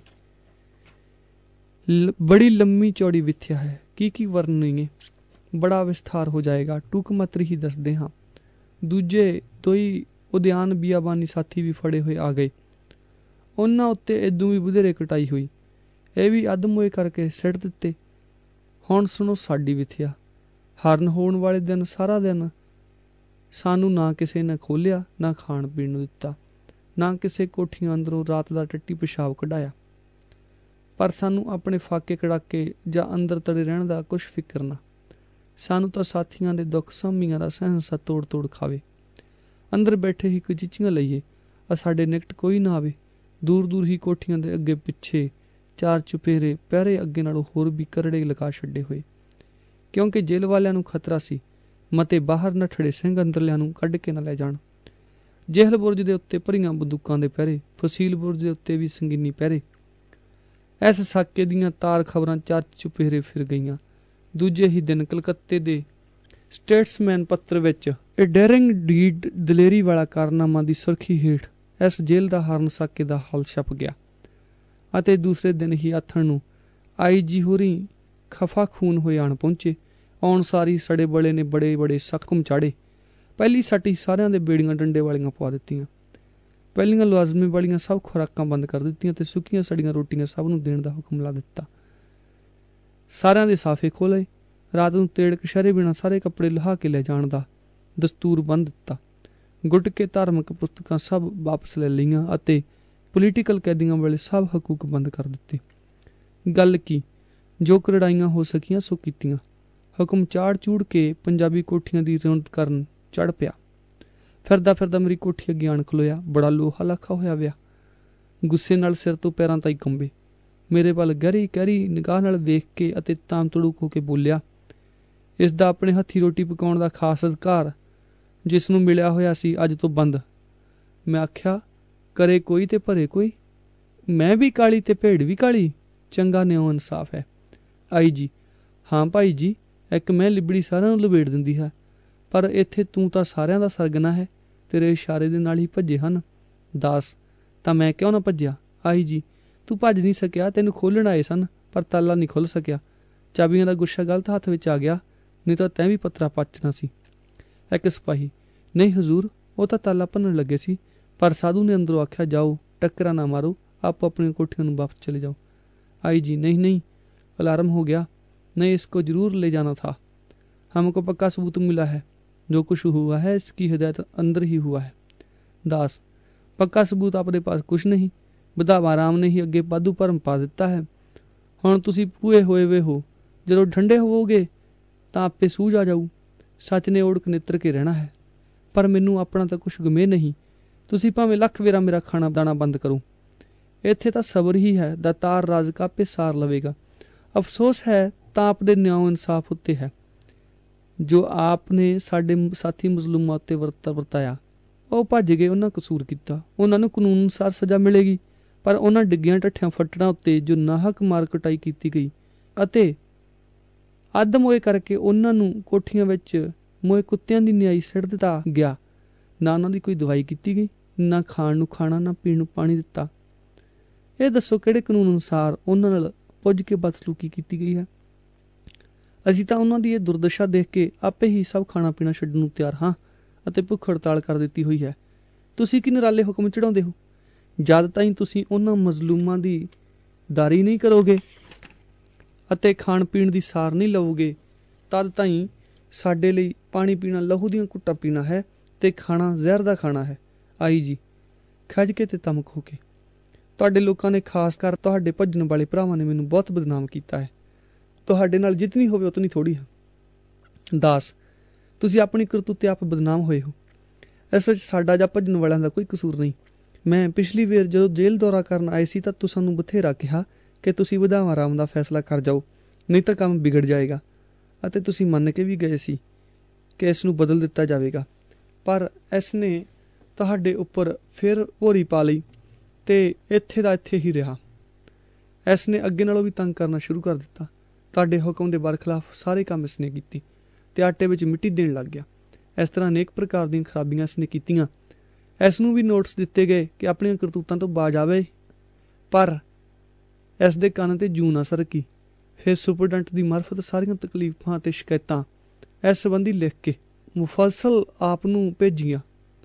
ਬੜੀ ਲੰਮੀ ਚੌੜੀ ਵਿਥਿਆ ਹੈ, ਕੀ ਕੀ ਵਰਣੀਏ, ਬੜਾ ਵਿਸਥਾਰ ਹੋ ਜਾਏਗਾ। ਟੂਕ ਮਾਤਰ ਹੀ ਦੱਸਦੇ ਹਾਂ। ਦੂਜੇ ਦੋਈ ਉਦਿਆਨ ਬੀਆਬਾਨੀ ਸਾਥੀ ਵੀ ਫੜੇ ਹੋਏ ਆ ਗਏ। ਉਹਨਾਂ ਉੱਤੇ ਏਦੂ ਵੀ ਵਧੇਰੇ ਕਟਾਈ ਹੋਈ। ਇਹ ਵੀ ਅੱਧਮੋਏ ਕਰਕੇ ਸਿੱਟ ਦਿੱਤੇ। ਹੁਣ ਸੁਣੋ ਸਾਡੀ ਵਿਥਿਆ। ਹਰਨ ਹੋਣ ਵਾਲੇ ਦਿਨ ਸਾਰਾ ਦਿਨ ਸਾਨੂੰ ਨਾ ਕਿਸੇ ਨੇ ਖੋਲਿਆ, ਨਾ ਖਾਣ ਪੀਣ ਨੂੰ ਦਿੱਤਾ, ਨਾ ਕਿਸੇ ਕੋਠੀਆਂ ਅੰਦਰੋਂ ਰਾਤ ਦਾ ਟੱਟੀ ਪਿਸ਼ਾਬ ਕਢਾਇਆ। ਪਰ ਸਾਨੂੰ ਆਪਣੇ ਫਾਕੇ ਕੜਾਕੇ ਜਾਂ ਅੰਦਰ ਤੜੇ ਰਹਿਣ ਦਾ ਕੁਛ ਫਿਕਰ ਨਾ। ਸਾਨੂੰ ਤਾਂ ਸਾਥੀਆਂ ਦੇ ਦੁੱਖ ਸਾਮੀਆਂ ਦਾ ਸਹਿੰਸਾ ਤੋੜ ਤੋੜ ਖਾਵੇ। ਅੰਦਰ ਬੈਠੇ ਹੀ ਕੋਈ ਚੀਚੀਆਂ ਲਈਏ, ਆ ਸਾਡੇ ਨਿਕਟ ਕੋਈ ਨਾ ਆਵੇ। ਦੂਰ ਦੂਰ ਹੀ ਕੋਠੀਆਂ ਦੇ ਅੱਗੇ ਪਿੱਛੇ ਚਾਰ ਚੁਪੇਰੇ ਪਹਿਰੇ ਅੱਗੇ ਨਾਲੋਂ ਹੋਰ ਵੀ ਕਰੜੇ ਲਗਾ ਛੱਡੇ ਹੋਏ, ਕਿਉਂਕਿ ਜੇਲ੍ਹ ਵਾਲਿਆਂ ਨੂੰ ਖਤਰਾ ਸੀ ਮਤੇ ਬਾਹਰ ਨੱਠੜੇ ਸਿੰਘ ਅੰਦਰਲਿਆਂ ਨੂੰ ਕੱਢ ਕੇ ਨਾ ਲੈ ਜਾਣ। ਜੇਹਲ ਬੁਰਜ ਦੇ ਉੱਤੇ ਭਰੀਆਂ ਬੰਦੂਕਾਂ ਦੇ ਪਹਿਰੇ, ਫਸੀਲ ਬੁਰਜ ਦੇ ਉੱਤੇ ਵੀ ਸੰਗੀਨੀ ਪਹਿਰੇ। ਇਸ ਸਾਕੇ ਦੀਆਂ ਤਾਰ ਖਬਰਾਂ ਚਾਰ ਚੁਪੇਰੇ ਫਿਰ ਗਈਆਂ। ਦੂਜੇ ਹੀ ਦਿਨ ਕਲਕੱਤੇ ਦੇ ਸਟੇਟਸਮੈਨ ਪੱਤਰ ਵਿੱਚ ਇਹ ਡੇਰਿੰਗ ਡੀਡ ਦਲੇਰੀ ਵਾਲਾ ਕਾਰਨਾਮਾ ਦੀ ਸੁਰਖੀ ਹੇਠ ਇਸ ਜੇਲ੍ਹ ਦਾ ਹਰਨ ਸਾਕੇ ਦਾ ਹਾਲ ਛਪ ਗਿਆ ਅਤੇ ਦੂਸਰੇ ਦਿਨ ਹੀ ਆਥਣ ਨੂੰ ਆਈ ਜੀ ਹੋਰੀ ਖਫਾ ਖੂਨ ਹੋਏ ਆਣ ਪਹੁੰਚੇ। ਆਉਣ ਸਾਰੀ ਸੜੇ ਬੜੇ ਨੇ ਬੜੇ ਬੜੇ ਸਖਮ ਚਾੜੇ। ਪਹਿਲੀ ਸੱਟੀ ਸਾਰਿਆਂ ਦੇ ਬੇੜੀਆਂ ਡੰਡੇ ਵਾਲੀਆਂ ਪਵਾ ਦਿੱਤੀਆਂ। ਪਹਿਲੀਆਂ ਲਵਾਜ਼ਮੇ ਵਾਲੀਆਂ ਸਭ ਖੁਰਾਕਾਂ ਬੰਦ ਕਰ ਦਿੱਤੀਆਂ ਤੇ ਸੁੱਕੀਆਂ ਸੜੀਆਂ ਰੋਟੀਆਂ ਸਭ ਨੂੰ ਦੇਣ ਦਾ ਹੁਕਮ ਲਾ ਦਿੱਤਾ। ਸਾਰਿਆਂ ਦੇ ਸਾਫੇ ਖੋਲ੍ਹੇ। ਰਾਤ ਨੂੰ ਤੇੜ ਕਸ਼ਹਿਰੇ ਬਿਨਾਂ ਸਾਰੇ ਕੱਪੜੇ ਲਹਾ ਕੇ ਲੈ ਜਾਣ ਦਾ ਦਸਤੂਰ ਬੰਨ੍ਹ ਦਿੱਤਾ। ਗੁੱਟ ਕੇ ਧਾਰਮਿਕ ਪੁਸਤਕਾਂ ਸਭ ਵਾਪਸ ਲੈ ਲਈਆਂ ਅਤੇ ਪੋਲੀਟੀਕਲ ਕੈਦੀਆਂ ਵੇਲੇ ਸਭ ਹਕੂਕ ਬੰਦ ਕਰ ਦਿੱਤੇ। ਗੱਲ ਕੀ, ਜੋ ਕਰੜਾਈਆਂ ਹੋ ਸਕੀਆਂ ਸੋ ਕੀਤੀਆਂ। ਹੁਕਮ ਚਾੜ ਚੂੜ ਕੇ ਪੰਜਾਬੀ ਕੋਠੀਆਂ ਦੀ ਰੌਣਕ ਕਰਨ ਚੜ ਪਿਆ। ਫਿਰਦਾ ਫਿਰਦਾ ਮੇਰੀ ਕੋਠੀ ਅੱਗੇ ਆਣ ਖਲੋਇਆ। ਬੜਾ ਲੋਹਾ ਲਾਖਾ ਹੋਇਆ ਵਿਆ। ਗੁੱਸੇ ਨਾਲ ਸਿਰ ਤੋਂ ਪੈਰਾਂ ਤਾਈਂ ਕੰਬੇ। ਮੇਰੇ ਵੱਲ ਗਹਿਰੀ ਗਹਿਰੀ ਨਿਗਾਹ ਨਾਲ ਵੇਖ ਕੇ ਅਤੇ ਤਾਮ ਤੜੂਕ ਹੋ ਕੇ ਬੋਲਿਆ, ਇਸ ਦਾ ਆਪਣੇ ਹੱਥੀਂ ਰੋਟੀ ਪਕਾਉਣ ਦਾ ਖਾਸ ਅਧਿਕਾਰ ਜਿਸ ਨੂੰ ਮਿਲਿਆ ਹੋਇਆ ਸੀ ਅੱਜ ਤੋਂ ਬੰਦ। ਮੈਂ ਆਖਿਆ, ਕਰੇ ਕੋਈ ਤੇ ਭਰੇ ਕੋਈ। ਮੈਂ ਵੀ ਕਾਲੀ ਤੇ ਭੇਡ ਵੀ ਕਾਲੀ। ਚੰਗਾ ਨਿਉ ਇਨਸਾਫ ਹੈ। ਆਈ ਜੀ, ਹਾਂ ਭਾਈ ਜੀ, ਇੱਕ ਮੈਂ ਲਿਬੜੀ ਸਾਰਿਆਂ ਨੂੰ ਲਬੇੜ ਦਿੰਦੀ ਹੈ, ਪਰ ਇੱਥੇ ਤੂੰ ਤਾਂ ਸਾਰਿਆਂ ਦਾ ਸਰਗਨਾ ਹੈ। ਤੇਰੇ ਇਸ਼ਾਰੇ ਦੇ ਨਾਲ ਹੀ ਭੱਜੇ ਹਨ। ਦਾਸ, ਤਾਂ ਮੈਂ ਕਿਉਂ ਨਾ ਭੱਜਿਆ। ਆਈ ਜੀ, ਤੂੰ ਭੱਜ ਨਹੀਂ ਸਕਿਆ, ਤੈਨੂੰ ਖੋਲ੍ਹਣ ਆਏ ਸਨ ਪਰ ਤਾਲਾ ਨਹੀਂ ਖੁੱਲ੍ਹ ਸਕਿਆ। ਚਾਬੀਆਂ ਦਾ ਗੁੱਛਾ ਗਲਤ ਹੱਥ ਵਿੱਚ ਆ ਗਿਆ, ਨਹੀਂ ਤਾਂ ਤੈਂ ਵੀ ਪੱਤਰਾ ਪਚਣਾ ਸੀ। ਇੱਕ ਸਿਪਾਹੀ, ਨਹੀਂ ਹਜ਼ੂਰ, ਉਹ ਤਾਂ ਤਾਲਾ ਭੰਨਣ ਲੱਗੇ ਸੀ, ਪਰ ਸਾਧੂ ਨੇ ਅੰਦਰੋਂ ਆਖਿਆ, ਜਾਓ, ਟੱਕਰਾਂ ਨਾ ਮਾਰੋ, ਆਪੋ ਆਪਣੀਆਂ ਕੋਠੀਆਂ ਨੂੰ ਵਾਪਸ ਚਲੇ ਜਾਓ। आई जी, नहीं नहीं, अलार्म हो गया, नहीं इसको जरूर ले जाना था। हमको पक्का सबूत मिला है, जो कुछ हुआ है इसकी हिदायत अंदर ही हुआ है। दास, पक्का सबूत अपने पास कुछ नहीं, ਵਧਾਵਾ ਰਾਮ ਨੇ ਹੀ ਅੱਗੇ ਵਾਧੂ ਭਰਮ ਪਾ ਦਿੱਤਾ ਹੈ। ਹੁਣ ਤੁਸੀਂ ਪੂਏ ਹੋਏ ਵੇ ਹੋ, ਜਦੋਂ ਠੰਡੇ ਹੋਵੋਗੇ ਤਾਂ ਆਪੇ ਸੂਝ ਆ ਜਾਊ। ਸੱਚ ਨੇ ਓੜਕ ਨਿੱਤਰ ਕੇ ਰਹਿਣਾ ਹੈ, ਪਰ ਮੈਨੂੰ ਆਪਣਾ ਤਾਂ ਕੁਛ ਗਮੇ ਨਹੀਂ। ਤੁਸੀਂ ਭਾਵੇਂ ਲੱਖ ਵੇਰਾ ਮੇਰਾ ਖਾਣਾ ਦਾਣਾ ਬੰਦ ਕਰੋ, ਇੱਥੇ ਤਾਂ ਸਬਰ ਹੀ ਹੈ। ਦਾਤਾਰ ਰਾਜ ਕਾਪੇ ਸਾਰ ਲਵੇਗਾ। ਅਫਸੋਸ ਹੈ ਤਾਂ ਆਪਦੇ ਨਿਆਂ ਇਨਸਾਫ ਉੱਤੇ ਹੈ, ਜੋ ਆਪ ਨੇ ਸਾਡੇ ਸਾਥੀ ਮਜ਼ਲੂਮਾਂ ਉੱਤੇ ਵਰਤ ਵਰਤਾਇਆ। ਉਹ ਭੱਜ ਗਏ, ਉਹਨਾਂ ਕਸੂਰ ਕੀਤਾ, ਉਹਨਾਂ ਨੂੰ ਕਾਨੂੰਨ ਅਨੁਸਾਰ ਸਜ਼ਾ ਮਿਲੇਗੀ। ਪਰ ਉਹਨਾਂ ਡਿੱਗੀਆਂ ਢੱਠਿਆਂ ਫੱਟੜਾਂ ਉੱਤੇ ਜੋ ਨਾਹਕ ਮਾਰ ਕੁਟਾਈ ਕੀਤੀ ਗਈ ਅਤੇ ਅੱਧ ਮੋਏ ਕਰਕੇ ਉਹਨਾਂ ਨੂੰ ਕੋਠੀਆਂ ਵਿੱਚ ਮੋਏ ਕੁੱਤਿਆਂ ਦੀ ਨਿਆਈ ਸਿੱਟ ਦਿੱਤਾ ਗਿਆ। ਨਾ ਉਹਨਾਂ ਦੀ ਕੋਈ ਦਵਾਈ ਕੀਤੀ ਗਈ, ਨਾ ਖਾਣ ਨੂੰ ਖਾਣਾ, ਨਾ ਪੀਣ ਨੂੰ ਪਾਣੀ ਦਿੱਤਾ। ਇਹ ਦੱਸੋ ਕਿਹੜੇ ਕਾਨੂੰਨ ਅਨੁਸਾਰ ਉਹਨਾਂ ਨਾਲ ਪੁੱਜ ਕੇ ਬਦਸਲੂਕੀ ਕੀਤੀ ਗਈ ਹੈ। ਅਸੀਂ ਤਾਂ ਉਹਨਾਂ ਦੀ ਇਹ ਦੁਰਦਸ਼ਾ ਦੇਖ ਕੇ ਆਪੇ ਹੀ ਸਭ ਖਾਣਾ ਪੀਣਾ ਛੱਡਣ ਨੂੰ ਤਿਆਰ ਹਾਂ ਅਤੇ ਭੁੱਖ ਹੜਤਾਲ ਕਰ ਦਿੱਤੀ ਹੋਈ ਹੈ। ਤੁਸੀਂ ਕੀ ਨਿਰਾਲੇ ਹੁਕਮ ਚੜਾਉਂਦੇ ਹੋ? ਜਦ ਤਾਈਂ ਤੁਸੀਂ ਉਹਨਾਂ ਮਜ਼ਲੂਮਾਂ ਦੀ ਦਾਰੀ ਨਹੀਂ ਕਰੋਗੇ ਅਤੇ ਖਾਣ ਪੀਣ ਦੀ ਸਾਰ ਨਹੀਂ ਲਵੋਗੇ, ਤਦ ਤਾਈਂ ਸਾਡੇ ਲਈ ਪਾਣੀ ਪੀਣਾ ਲਹੂ ਦੀਆਂ ਘੁੱਟਾਂ ਪੀਣਾ ਹੈ ਅਤੇ ਖਾਣਾ ਜ਼ਹਿਰ ਦਾ ਖਾਣਾ ਹੈ। ਆਈ ਜੀ, ਖੱਜ ਕੇ ਤੇ ਤਮਕ ਹੋ ਕੇ, ਤੁਹਾਡੇ ਲੋਕਾਂ ਨੇ, ਖਾਸ ਕਰ ਤੁਹਾਡੇ ਭੱਜਣ ਵਾਲੇ ਭਰਾਵਾਂ ਨੇ ਮੈਨੂੰ ਬਹੁਤ ਬਦਨਾਮ ਕੀਤਾ ਹੈ। ਤੁਹਾਡੇ ਨਾਲ ਜਿਤਨੀ ਹੋਵੇ ਉਤਨੀ ਥੋੜ੍ਹੀ ਹੈ। ਦਾਸ, ਤੁਸੀਂ ਆਪਣੀ ਕਰਤੂਤੇ ਆਪ ਬਦਨਾਮ ਹੋਏ ਹੋ। ਇਸ ਵਿੱਚ ਸਾਡਾ ਜਾਂ ਭੱਜਣ ਵਾਲਿਆਂ ਦਾ ਕੋਈ ਕਸੂਰ ਨਹੀਂ। ਮੈਂ ਪਿਛਲੀ ਵਾਰ ਜਦੋਂ ਜੇਲ੍ਹ ਦੌਰਾ ਕਰਨ ਆਏ ਸੀ ਤਾਂ ਤੁਸੀਂ ਸਾਨੂੰ ਬਥੇਰਾ ਕਿਹਾ ਕਿ ਤੁਸੀਂ ਵਧਾਵਾ ਰਾਮ ਦਾ ਫੈਸਲਾ ਕਰ ਜਾਓ, ਨਹੀਂ ਤਾਂ ਕੰਮ ਵਿਗੜ ਜਾਏਗਾ, ਅਤੇ ਤੁਸੀਂ ਮੰਨ ਕੇ ਵੀ ਗਏ ਸੀ ਕਿ ਇਸ ਨੂੰ ਬਦਲ ਦਿੱਤਾ ਜਾਵੇਗਾ। ਪਰ ਇਸ ਨੇ ਤੁਹਾਡੇ ਉੱਪਰ ਫਿਰ ਭੋਰੀ ਪਾ ਲਈ ਅਤੇ ਇੱਥੇ ਦਾ ਇੱਥੇ ਹੀ ਰਿਹਾ। ਇਸ ਨੇ ਅੱਗੇ ਨਾਲੋਂ ਵੀ ਤੰਗ ਕਰਨਾ ਸ਼ੁਰੂ ਕਰ ਦਿੱਤਾ। ਤੁਹਾਡੇ ਹੁਕਮ ਦੇ ਬਰਖਲਾਫ ਸਾਰੇ ਕੰਮ ਇਸ ਨੇ ਕੀਤੇ ਅਤੇ ਆਟੇ ਵਿੱਚ ਮਿੱਟੀ ਦੇਣ ਲੱਗ ਗਿਆ। ਇਸ ਤਰ੍ਹਾਂ ਅਨੇਕ ਪ੍ਰਕਾਰ ਦੀਆਂ ਖਰਾਬੀਆਂ ਇਸ ਨੇ ਕੀਤੀਆਂ। ਇਸ ਨੂੰ ਵੀ ਨੋਟਿਸ ਦਿੱਤੇ ਗਏ ਕਿ ਆਪਣੀਆਂ ਕਰਤੂਤਾਂ ਤੋਂ ਬਾਜ ਆਵੇ, ਪਰ ਇਸ ਦੇ ਕੰਨ 'ਤੇ ਜੂੰ ਨਾ ਸਰਕੀ। ਫਿਰ ਸੁਪਰਡੈਂਟ ਦੀ ਮਾਰਫਤ ਸਾਰੀਆਂ ਤਕਲੀਫਾਂ ਅਤੇ ਸ਼ਿਕਾਇਤਾਂ ਇਸ ਸੰਬੰਧੀ ਲਿਖ ਕੇ ਮੁਫੱਸਲ ਆਪ ਨੂੰ ਭੇਜੀਆਂ,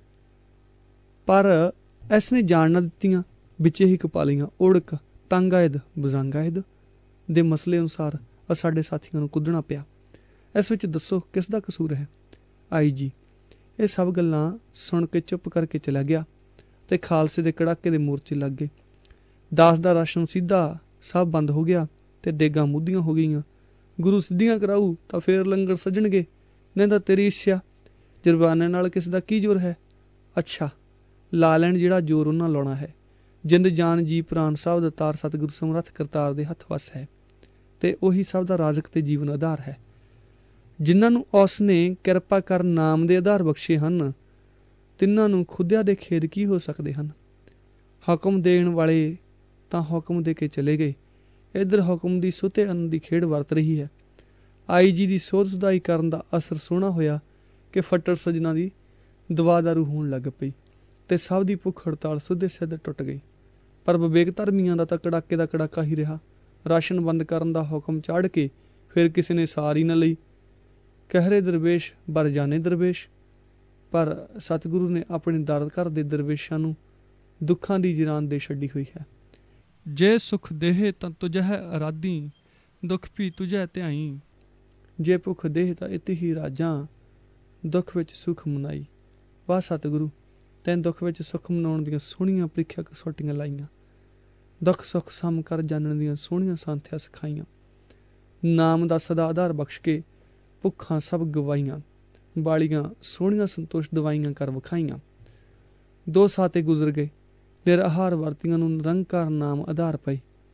ਪਰ ਇਸ ਨੇ ਜਾਣ ਨਾ ਦਿੱਤੀਆਂ। ਵਿੱਚੇ ਹੀ ਕਪਾ ਲਈਆਂ। ਓੜਕ, ਤੰਗਾਇਦ, ਬਜ਼ੰਗਾਇਦ ਦੇ ਮਸਲੇ ਅਨੁਸਾਰ ਸਾਡੇ ਸਾਥੀਆਂ ਨੂੰ ਕੁੱਦਣਾ ਪਿਆ। ਇਸ ਵਿੱਚ ਦੱਸੋ ਕਿਸ ਦਾ ਕਸੂਰ ਹੈ? ਆਈ ਜੀ, ਇਹ ਸਭ ਗੱਲਾਂ ਸੁਣ ਕੇ ਚੁੱਪ ਕਰਕੇ ਚਲਾ ਗਿਆ ਅਤੇ ਖਾਲਸੇ ਦੇ ਕੜਾਕੇ ਦੇ ਮੋਰਚੇ ਲੱਗ ਗਏ। ਦਾਸ ਦਾ ਰਾਸ਼ਨ ਸਿੱਧਾ ਸਭ ਬੰਦ ਹੋ ਗਿਆ ਅਤੇ ਦੇਗਾਂ ਮੁੱਧੀਆਂ ਹੋ ਗਈਆਂ। ਗੁਰੂ ਸਿੱਧੀਆਂ ਕਰਾਊ ਤਾਂ ਫੇਰ ਲੰਗਰ ਸੱਜਣਗੇ, ਨਹੀਂ ਤਾਂ ਤੇਰੀ ਇੱਛਾ। ਜੁਰਬਾਨੇ ਨਾਲ ਕਿਸੇ ਦਾ ਕੀ ਜ਼ੋਰ ਹੈ? ਅੱਛਾ, ਲਾ ਲੈਣ ਜਿਹੜਾ ਜ਼ੋਰ ਉਹਨਾਂ ਲਾਉਣਾ ਹੈ। ਜਿੰਦ ਜਾਨ ਜੀ ਪ੍ਰਾਨ ਸਭ ਦਾ ਤਾਰ ਸਤਿਗੁਰੂ ਸਮਰੱਥ ਕਰਤਾਰ ਦੇ ਹੱਥ ਵੱਸ ਹੈ, ਅਤੇ ਉਹੀ ਸਭ ਦਾ ਰਾਜ਼ਕ ਤੇ ਜੀਵਨ ਆਧਾਰ ਹੈ। ਜਿਨ੍ਹਾਂ ਨੂੰ ਉਸ ਨੇ ਕਿਰਪਾ ਕਰ ਨਾਮ ਦੇ ਆਧਾਰ ਬਖਸ਼ੇ ਹਨ, ਤਿੰਨਾਂ ਨੂੰ ਖੁਦਿਆਂ ਦੇ ਖੇਦ ਕੀ ਹੋ ਸਕਦੇ ਹਨ। ਹੁਕਮ ਦੇਣ ਵਾਲੇ ਤਾਂ ਹੁਕਮ ਦੇ ਕੇ ਚਲੇ ਗਏ, ਇੱਧਰ ਹੁਕਮ ਦੀ ਸੁਤੇ ਅੰਨ ਦੀ ਖੇਡ ਵਰਤ ਰਹੀ ਹੈ। ਆਈ ਜੀ ਦੀ ਸੋਧ ਸੁਧਾਈ ਕਰਨ ਦਾ ਅਸਰ ਸੋਹਣਾ ਹੋਇਆ ਕਿ ਫੱਟੜ ਸੱਜਣਾ ਦੀ ਦਵਾ ਦਾਰੂ ਹੋਣ ਲੱਗ ਪਈ ਅਤੇ ਸਭ ਦੀ ਭੁੱਖ ਹੜਤਾਲ ਸੁੱਧੇ ਸਿੱਧ ਟੁੱਟ ਗਈ। ਪਰ ਵਿਵੇਕ ਧਰਮੀਆਂ ਦਾ ਤਾਂ ਕੜਾਕੇ ਦਾ ਕੜਾਕਾ ਹੀ ਰਿਹਾ। ਰਾਸ਼ਨ ਬੰਦ ਕਰਨ ਦਾ ਹੁਕਮ ਚਾੜ ਕੇ ਫਿਰ ਕਿਸੇ ਨੇ ਸਾਰ ਹੀ ਨਾ ਲਈ। ਕਹਿਰੇ ਦਰਵੇਸ਼ ਬਰ ਜਾਣੇ ਦਰਵੇਸ਼, ਪਰ ਸਤਿਗੁਰੂ ਨੇ ਆਪਣੇ ਦਰ ਘਰ ਦੇ ਦਰਵੇਸ਼ਾਂ ਨੂੰ ਦੁੱਖਾਂ ਦੀ ਜਿਰਾਨ ਦੇ ਛੱਡੀ ਹੋਈ ਹੈ। ਜੇ ਸੁਖ ਦੇਹ ਤਾਂ ਤੁਝਹਿ ਅਰਾਧੀ, ਦੁੱਖ ਵੀ ਤੁਝਹਿ ਧਿਆਈ। ਜੇ ਭੁੱਖ ਦੇਹ ਤਾਂ ਇਤ ਹੀ ਰਾਜਾਂ, ਦੁੱਖ ਵਿੱਚ ਸੁਖ ਮਨਾਈ। ਵਾਹ ਸਤਿਗੁਰੂ, ਤੈਂ ਦੁੱਖ ਵਿੱਚ ਸੁੱਖ ਮਨਾਉਣ ਦੀਆਂ ਸੋਹਣੀਆਂ ਪ੍ਰੀਖਿਆ ਕਸੌਟੀਆਂ ਲਾਈਆਂ। ਦੁੱਖ ਸੁੱਖ ਸਮ ਕਰ ਜਾਣਨ ਦੀਆਂ ਸੋਹਣੀਆਂ ਸਾਂਥਿਆ ਸਿਖਾਈਆਂ। ਨਾਮ ਦਾ ਸਦਾ ਆਧਾਰ ਬਖਸ਼ ਕੇ ਭੁੱਖਾਂ ਸਭ ਗਵਾਈਆਂ। ਬਾਲੀਆਂ ਸੋਹਣੀਆਂ ਸੰਤੋਸ਼ ਦਵਾਈਆਂ ਕਰ ਵਿਖਾਈਆਂ। ਦੋ ਸਾਤੇ ਗੁਜ਼ਰ ਗਏ, ਨਿਰਆਹਾਰ ਵਰਤੀਆਂ ਨੂੰ ਨਿਰੰਕਾਰ ਨਾਮ ਆਧਾਰ ਪਈ।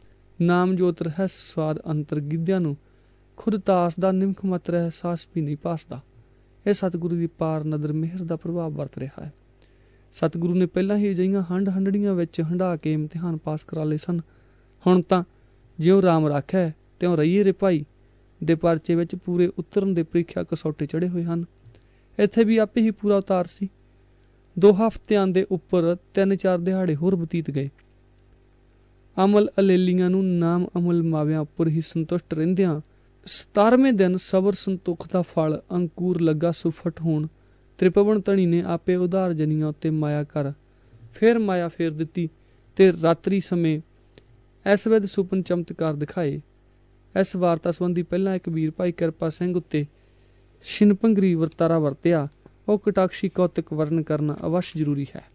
ਨਾਮ ਜੋਤ ਰਹਿ ਸਵਾਦ ਅੰਤਰ ਗਿੱਧਿਆਂ ਨੂੰ ਖੁਦ ਤਾਸ ਦਾ ਨਿਮਖ ਮਾਤਰ ਅਹਿਸਾਸ ਵੀ ਨਹੀਂ ਭਾਸਦਾ। ਇਹ ਸਤਿਗੁਰੂ ਦੀ ਪਾਰ ਨਦਰ ਮਿਹਰ ਦਾ ਪ੍ਰਭਾਵ ਵਰਤ ਰਿਹਾ ਹੈ। ਸਤਿਗੁਰੂ ਨੇ ਪਹਿਲਾਂ ਹੀ ਅਜਿਹੀਆਂ ਹੰਡ ਹੰਡੜੀਆਂ ਵਿੱਚ ਹੰਢਾ ਕੇ ਇਮਤਿਹਾਨ ਪਾਸ ਕਰਾ ਲਏ ਸਨ। ਹੁਣ ਤਾਂ ਜਿਉਂ ਰਾਮ ਰਾਖੈ ਤਿਉਂ ਰਹੀਏ ਰੇ ਭਾਈ ਦੇ ਪਰਚੇ ਵਿੱਚ ਪੂਰੇ ਉਤਰਨ ਦੇ ਪ੍ਰੀਖਿਆ ਕਸੌਟੇ ਚੜੇ ਹੋਏ ਹਨ। ਇੱਥੇ ਵੀ ਆਪੇ ਹੀ ਪੂਰਾ ਉਤਾਰ ਸੀ। ਦੋ ਹਫ਼ਤਿਆਂ ਦੇ ਉੱਪਰ ਤਿੰਨ ਚਾਰ ਦਿਹਾੜੇ ਹੋਰ ਬਤੀਤ ਗਏ। ਅਮਲ ਅਲੇਲੀਆਂ ਨੂੰ ਨਾਮ ਅਮਲ ਮਾਵਿਆਂ ਉੱਪਰ ਹੀ ਸੰਤੁਸ਼ਟ ਰਹਿੰਦਿਆਂ ਸਤਾਰਵੇਂ ਦਿਨ ਸਬਰ ਸੰਤੋਖ ਦਾ ਫਲ ਅੰਕੁਰ ਲੱਗਾ ਸੁਫਟ ਹੋਣ ਤ੍ਰਿਪਵਨ ਧਣੀ ਨੇ ਆਪੇ ਉਧਾਰ ਜਨੀਆਂ ਉੱਤੇ ਮਾਇਆ ਕਰ ਫੇਰ ਮਾਇਆ ਫੇਰ ਦਿੱਤੀ ਤੇ ਰਾਤਰੀ ਸਮੇਂ ਇਸ ਵਿਧ ਸੁਪਨ ਚਮਤਕਾਰ ਦਿਖਾਏ। ਇਸ ਵਾਰਤਾ ਸੰਬੰਧੀ ਪਹਿਲਾਂ ਇੱਕ ਵੀਰ ਭਾਈ ਕਿਰਪਾ ਸਿੰਘ ਉੱਤੇ ਸ਼ਿਨਪੰਗਰੀ ਵਰਤਾਰਾ ਵਰਤਿਆ। ਉਹ ਕਟਾਕਸ਼ੀ ਕੌਤਕ ਵਰਣਨ ਕਰਨਾ ਅਵਸ਼ ਜ਼ਰੂਰੀ ਹੈ।